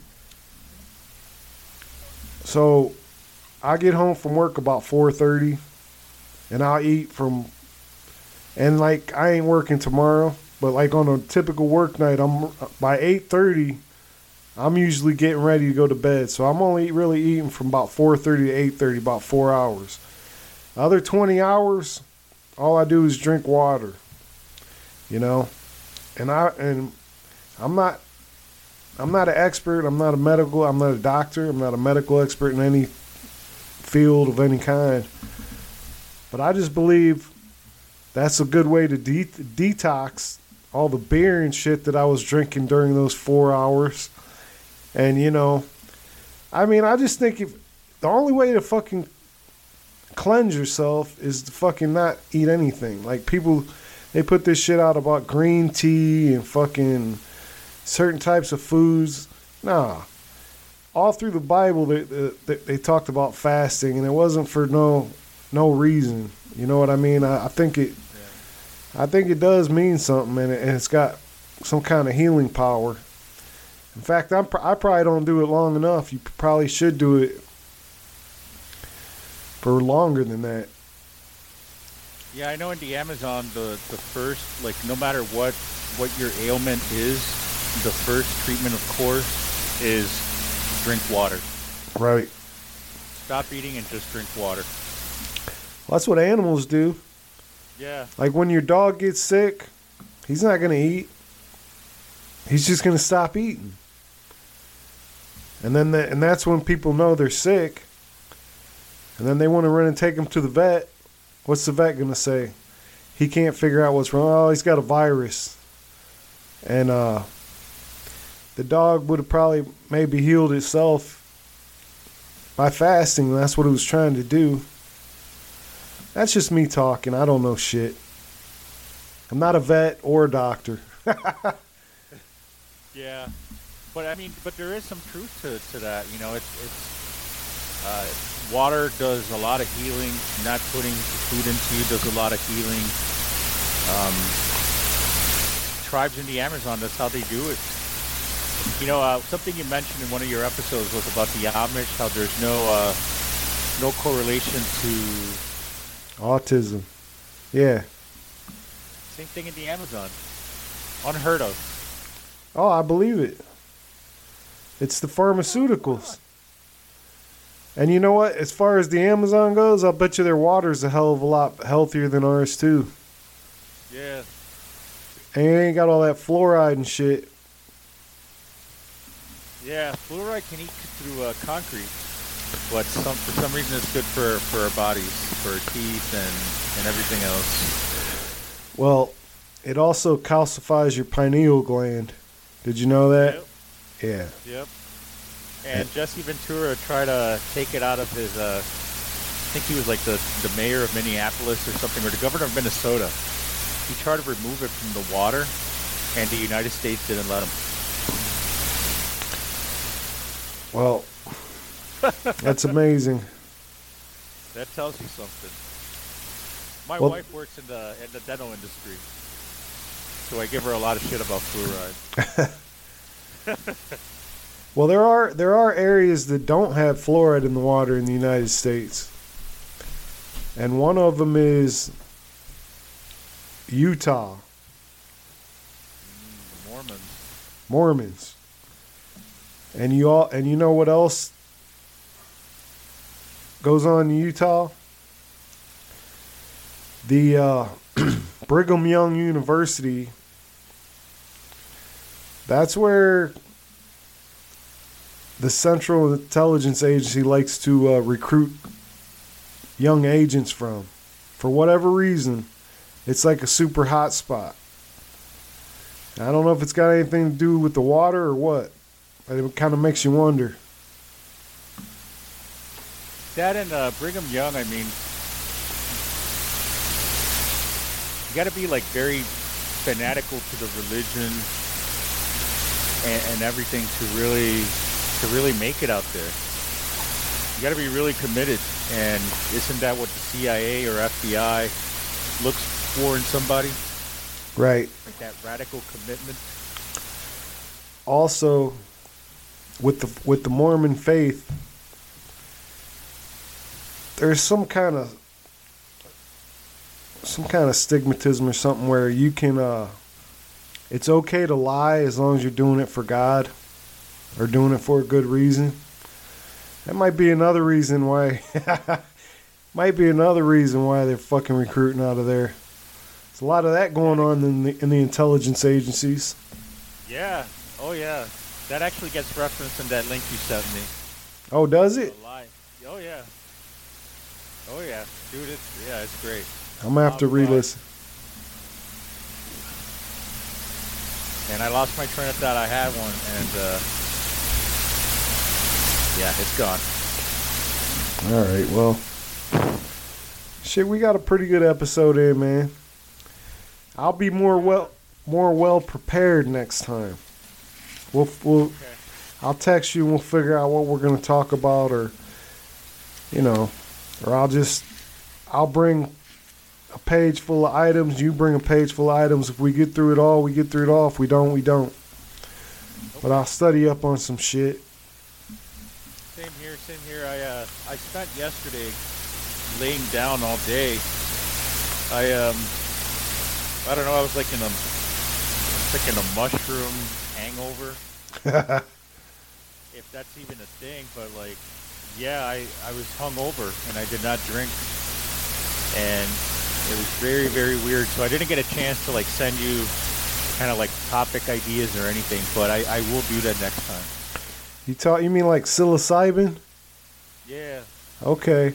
so I get home from work about four thirty, and I'll eat from, and, like, I ain't working tomorrow. But like on a typical work night, I'm by eight thirty, I'm usually getting ready to go to bed. So I'm only really eating from about four thirty to eight thirty, about four hours. The other twenty hours, all I do is drink water. You know, and I and I'm not I'm not an expert. I'm not a medical. I'm not a doctor. I'm not a medical expert in any field of any kind. But I just believe that's a good way to de- detox all the beer and shit that I was drinking during those four hours. And, you know, I mean, I just think if the only way to fucking cleanse yourself is to fucking not eat anything. Like, people, they put this shit out about green tea and fucking certain types of foods. Nah. All through the Bible, they, they, they talked about fasting, and it wasn't for no no reason. You know what I mean? I, I think it I think it does mean something, and, it, and it's got some kind of healing power. In fact, I'm, I probably don't do it long enough. You probably should do it for longer than that. Yeah, I know in the Amazon, the, the first, like, no matter what, what your ailment is, the first treatment, of course, is drink water. Right. Stop eating and just drink water. That's what animals do. Yeah. Like when your dog gets sick, he's not going to eat. He's just going to stop eating. And then the, and that's when people know they're sick. And then they want to run and take him to the vet. What's the vet going to say? He can't figure out what's wrong. Oh, he's got a virus. And uh, the dog would have probably maybe healed itself by fasting. That's what it was trying to do. That's just me talking. I don't know shit. I'm not a vet or a doctor. Yeah. But I mean, but there is some truth to, to that. You know, it's, it's uh, water does a lot of healing. Not putting food into you does a lot of healing. Um, tribes in the Amazon, that's how they do it. You know, uh, something you mentioned in one of your episodes was about the Amish, how there's no uh, no correlation to autism. Yeah. Same thing in the Amazon. Unheard of. Oh, I believe it. It's the pharmaceuticals. And you know what? As far as the Amazon goes, I'll bet you their water's a hell of a lot healthier than ours, too. Yeah. And it ain't got all that fluoride and shit. Yeah, fluoride can eat through uh, concrete. But some, for some reason it's good for, for our bodies, for our teeth and, and everything else. Well, it also calcifies your pineal gland. Did you know that? Yep. Yeah. Yep. And yeah. Jesse Ventura tried to take it out of his, uh, I think he was like the, the mayor of Minneapolis or something, or the governor of Minnesota. He tried to remove it from the water, and the United States didn't let him. Well, that's amazing. That tells you something. My well, wife works in the in the dental industry, so I give her a lot of shit about fluoride. Well, there are there are areas that don't have fluoride in the water in the United States, and one of them is Utah. Mm, Mormons. Mormons. And you all, and you know what else goes on in Utah? The uh, Brigham Young University. That's where the Central Intelligence Agency likes to uh, recruit young agents from. For whatever reason, it's like a super hot spot. I don't know if it's got anything to do with the water or what. It kind of makes you wonder. That and uh, Brigham Young, I mean, you got to be like very fanatical to the religion and, and everything to really to really make it out there. You got to be really committed, and isn't that what the C I A or F B I looks for in somebody? Right. Like that radical commitment. Also, with the with the Mormon faith, there's some kind of some kind of stigmatism or something where you can uh it's okay to lie as long as you're doing it for God or doing it for a good reason. That might be another reason why might be another reason why they're fucking recruiting out of there. There's a lot of that going on in the in the intelligence agencies. Yeah. Oh yeah. That actually gets referenced in that link you sent me. Oh, does it? Oh yeah. Oh yeah, dude. It's yeah, it's great. I'm gonna have to re-listen. And I lost my train of thought. I had one, and uh, yeah, it's gone. All right, well, shit, we got a pretty good episode in, man. I'll be more well, more well prepared next time. We'll, we'll, okay. I'll text you and we'll figure out what we're gonna talk about, or, you know, or I'll just, I'll bring a page full of items. You bring a page full of items. If we get through it all, we get through it all. If we don't, we don't. Okay. But I'll study up on some shit. Same here, same here. I uh, I spent yesterday laying down all day. I um, I don't know. I was like in a, like in a mushroom hangover. If that's even a thing, but like, yeah, I I was hungover and I did not drink. and it was very, very weird. So I didn't get a chance to like send you kind of like topic ideas or anything, but I, I will do that next time. You talk? You mean like psilocybin? Yeah. Okay.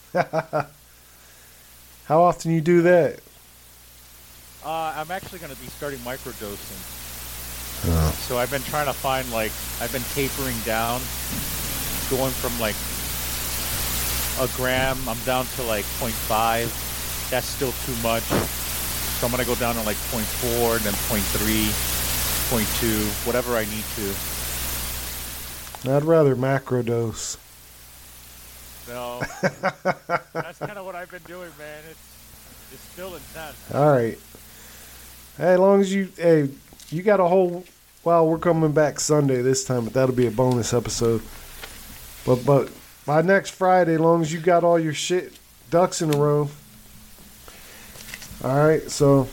How often you do that? Uh, I'm actually going to be starting microdosing. Oh. So I've been trying to find like I've been tapering down, going from like a gram. I'm down to like zero point five. That's still too much. So I'm going to go down to like zero point four, then zero point three, zero point two, whatever I need to. I'd rather macrodose. No, that's kind of what I've been doing, man. It's it's still intense. All right. Hey, as long as you, hey, you got a whole. Well, we're coming back Sunday this time, but that'll be a bonus episode. But but by next Friday, as long as you got all your shit ducks in a row. All right, so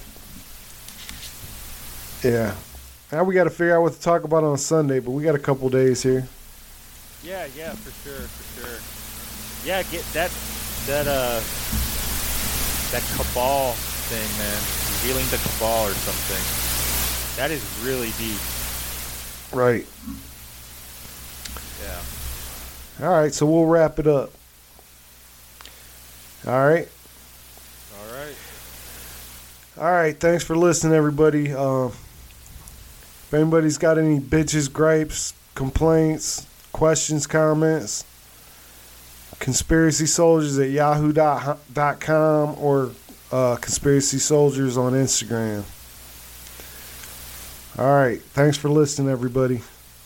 yeah. Now we got to figure out what to talk about on Sunday, but we got a couple days here. Yeah, yeah, for sure, for sure. Yeah, get that that uh that cabal thing, man. Revealing the cabal or something. That is really deep. Right. Yeah. All right, so we'll wrap it up. All right. All right. All right, thanks for listening, everybody. Uh, if anybody's got any bitches, gripes, complaints, questions, comments, conspiracy soldiers at yahoo dot com or uh, conspiracy soldiers on Instagram. All right, thanks for listening, everybody.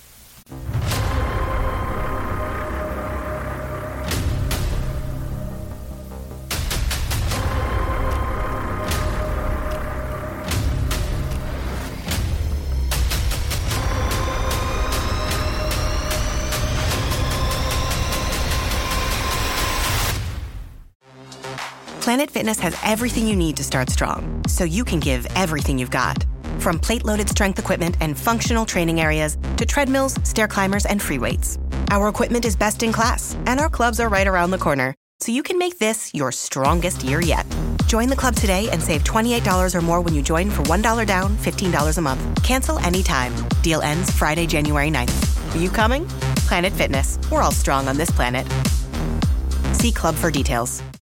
Planet Fitness has everything you need to start strong, so you can give everything you've got. From plate-loaded strength equipment and functional training areas to treadmills, stair climbers, and free weights. Our equipment is best in class, and our clubs are right around the corner, so you can make this your strongest year yet. Join the club today and save twenty-eight dollars or more when you join for one dollar down, fifteen dollars a month. Cancel anytime. Deal ends Friday, January ninth. Are you coming? Planet Fitness. We're all strong on this planet. See club for details.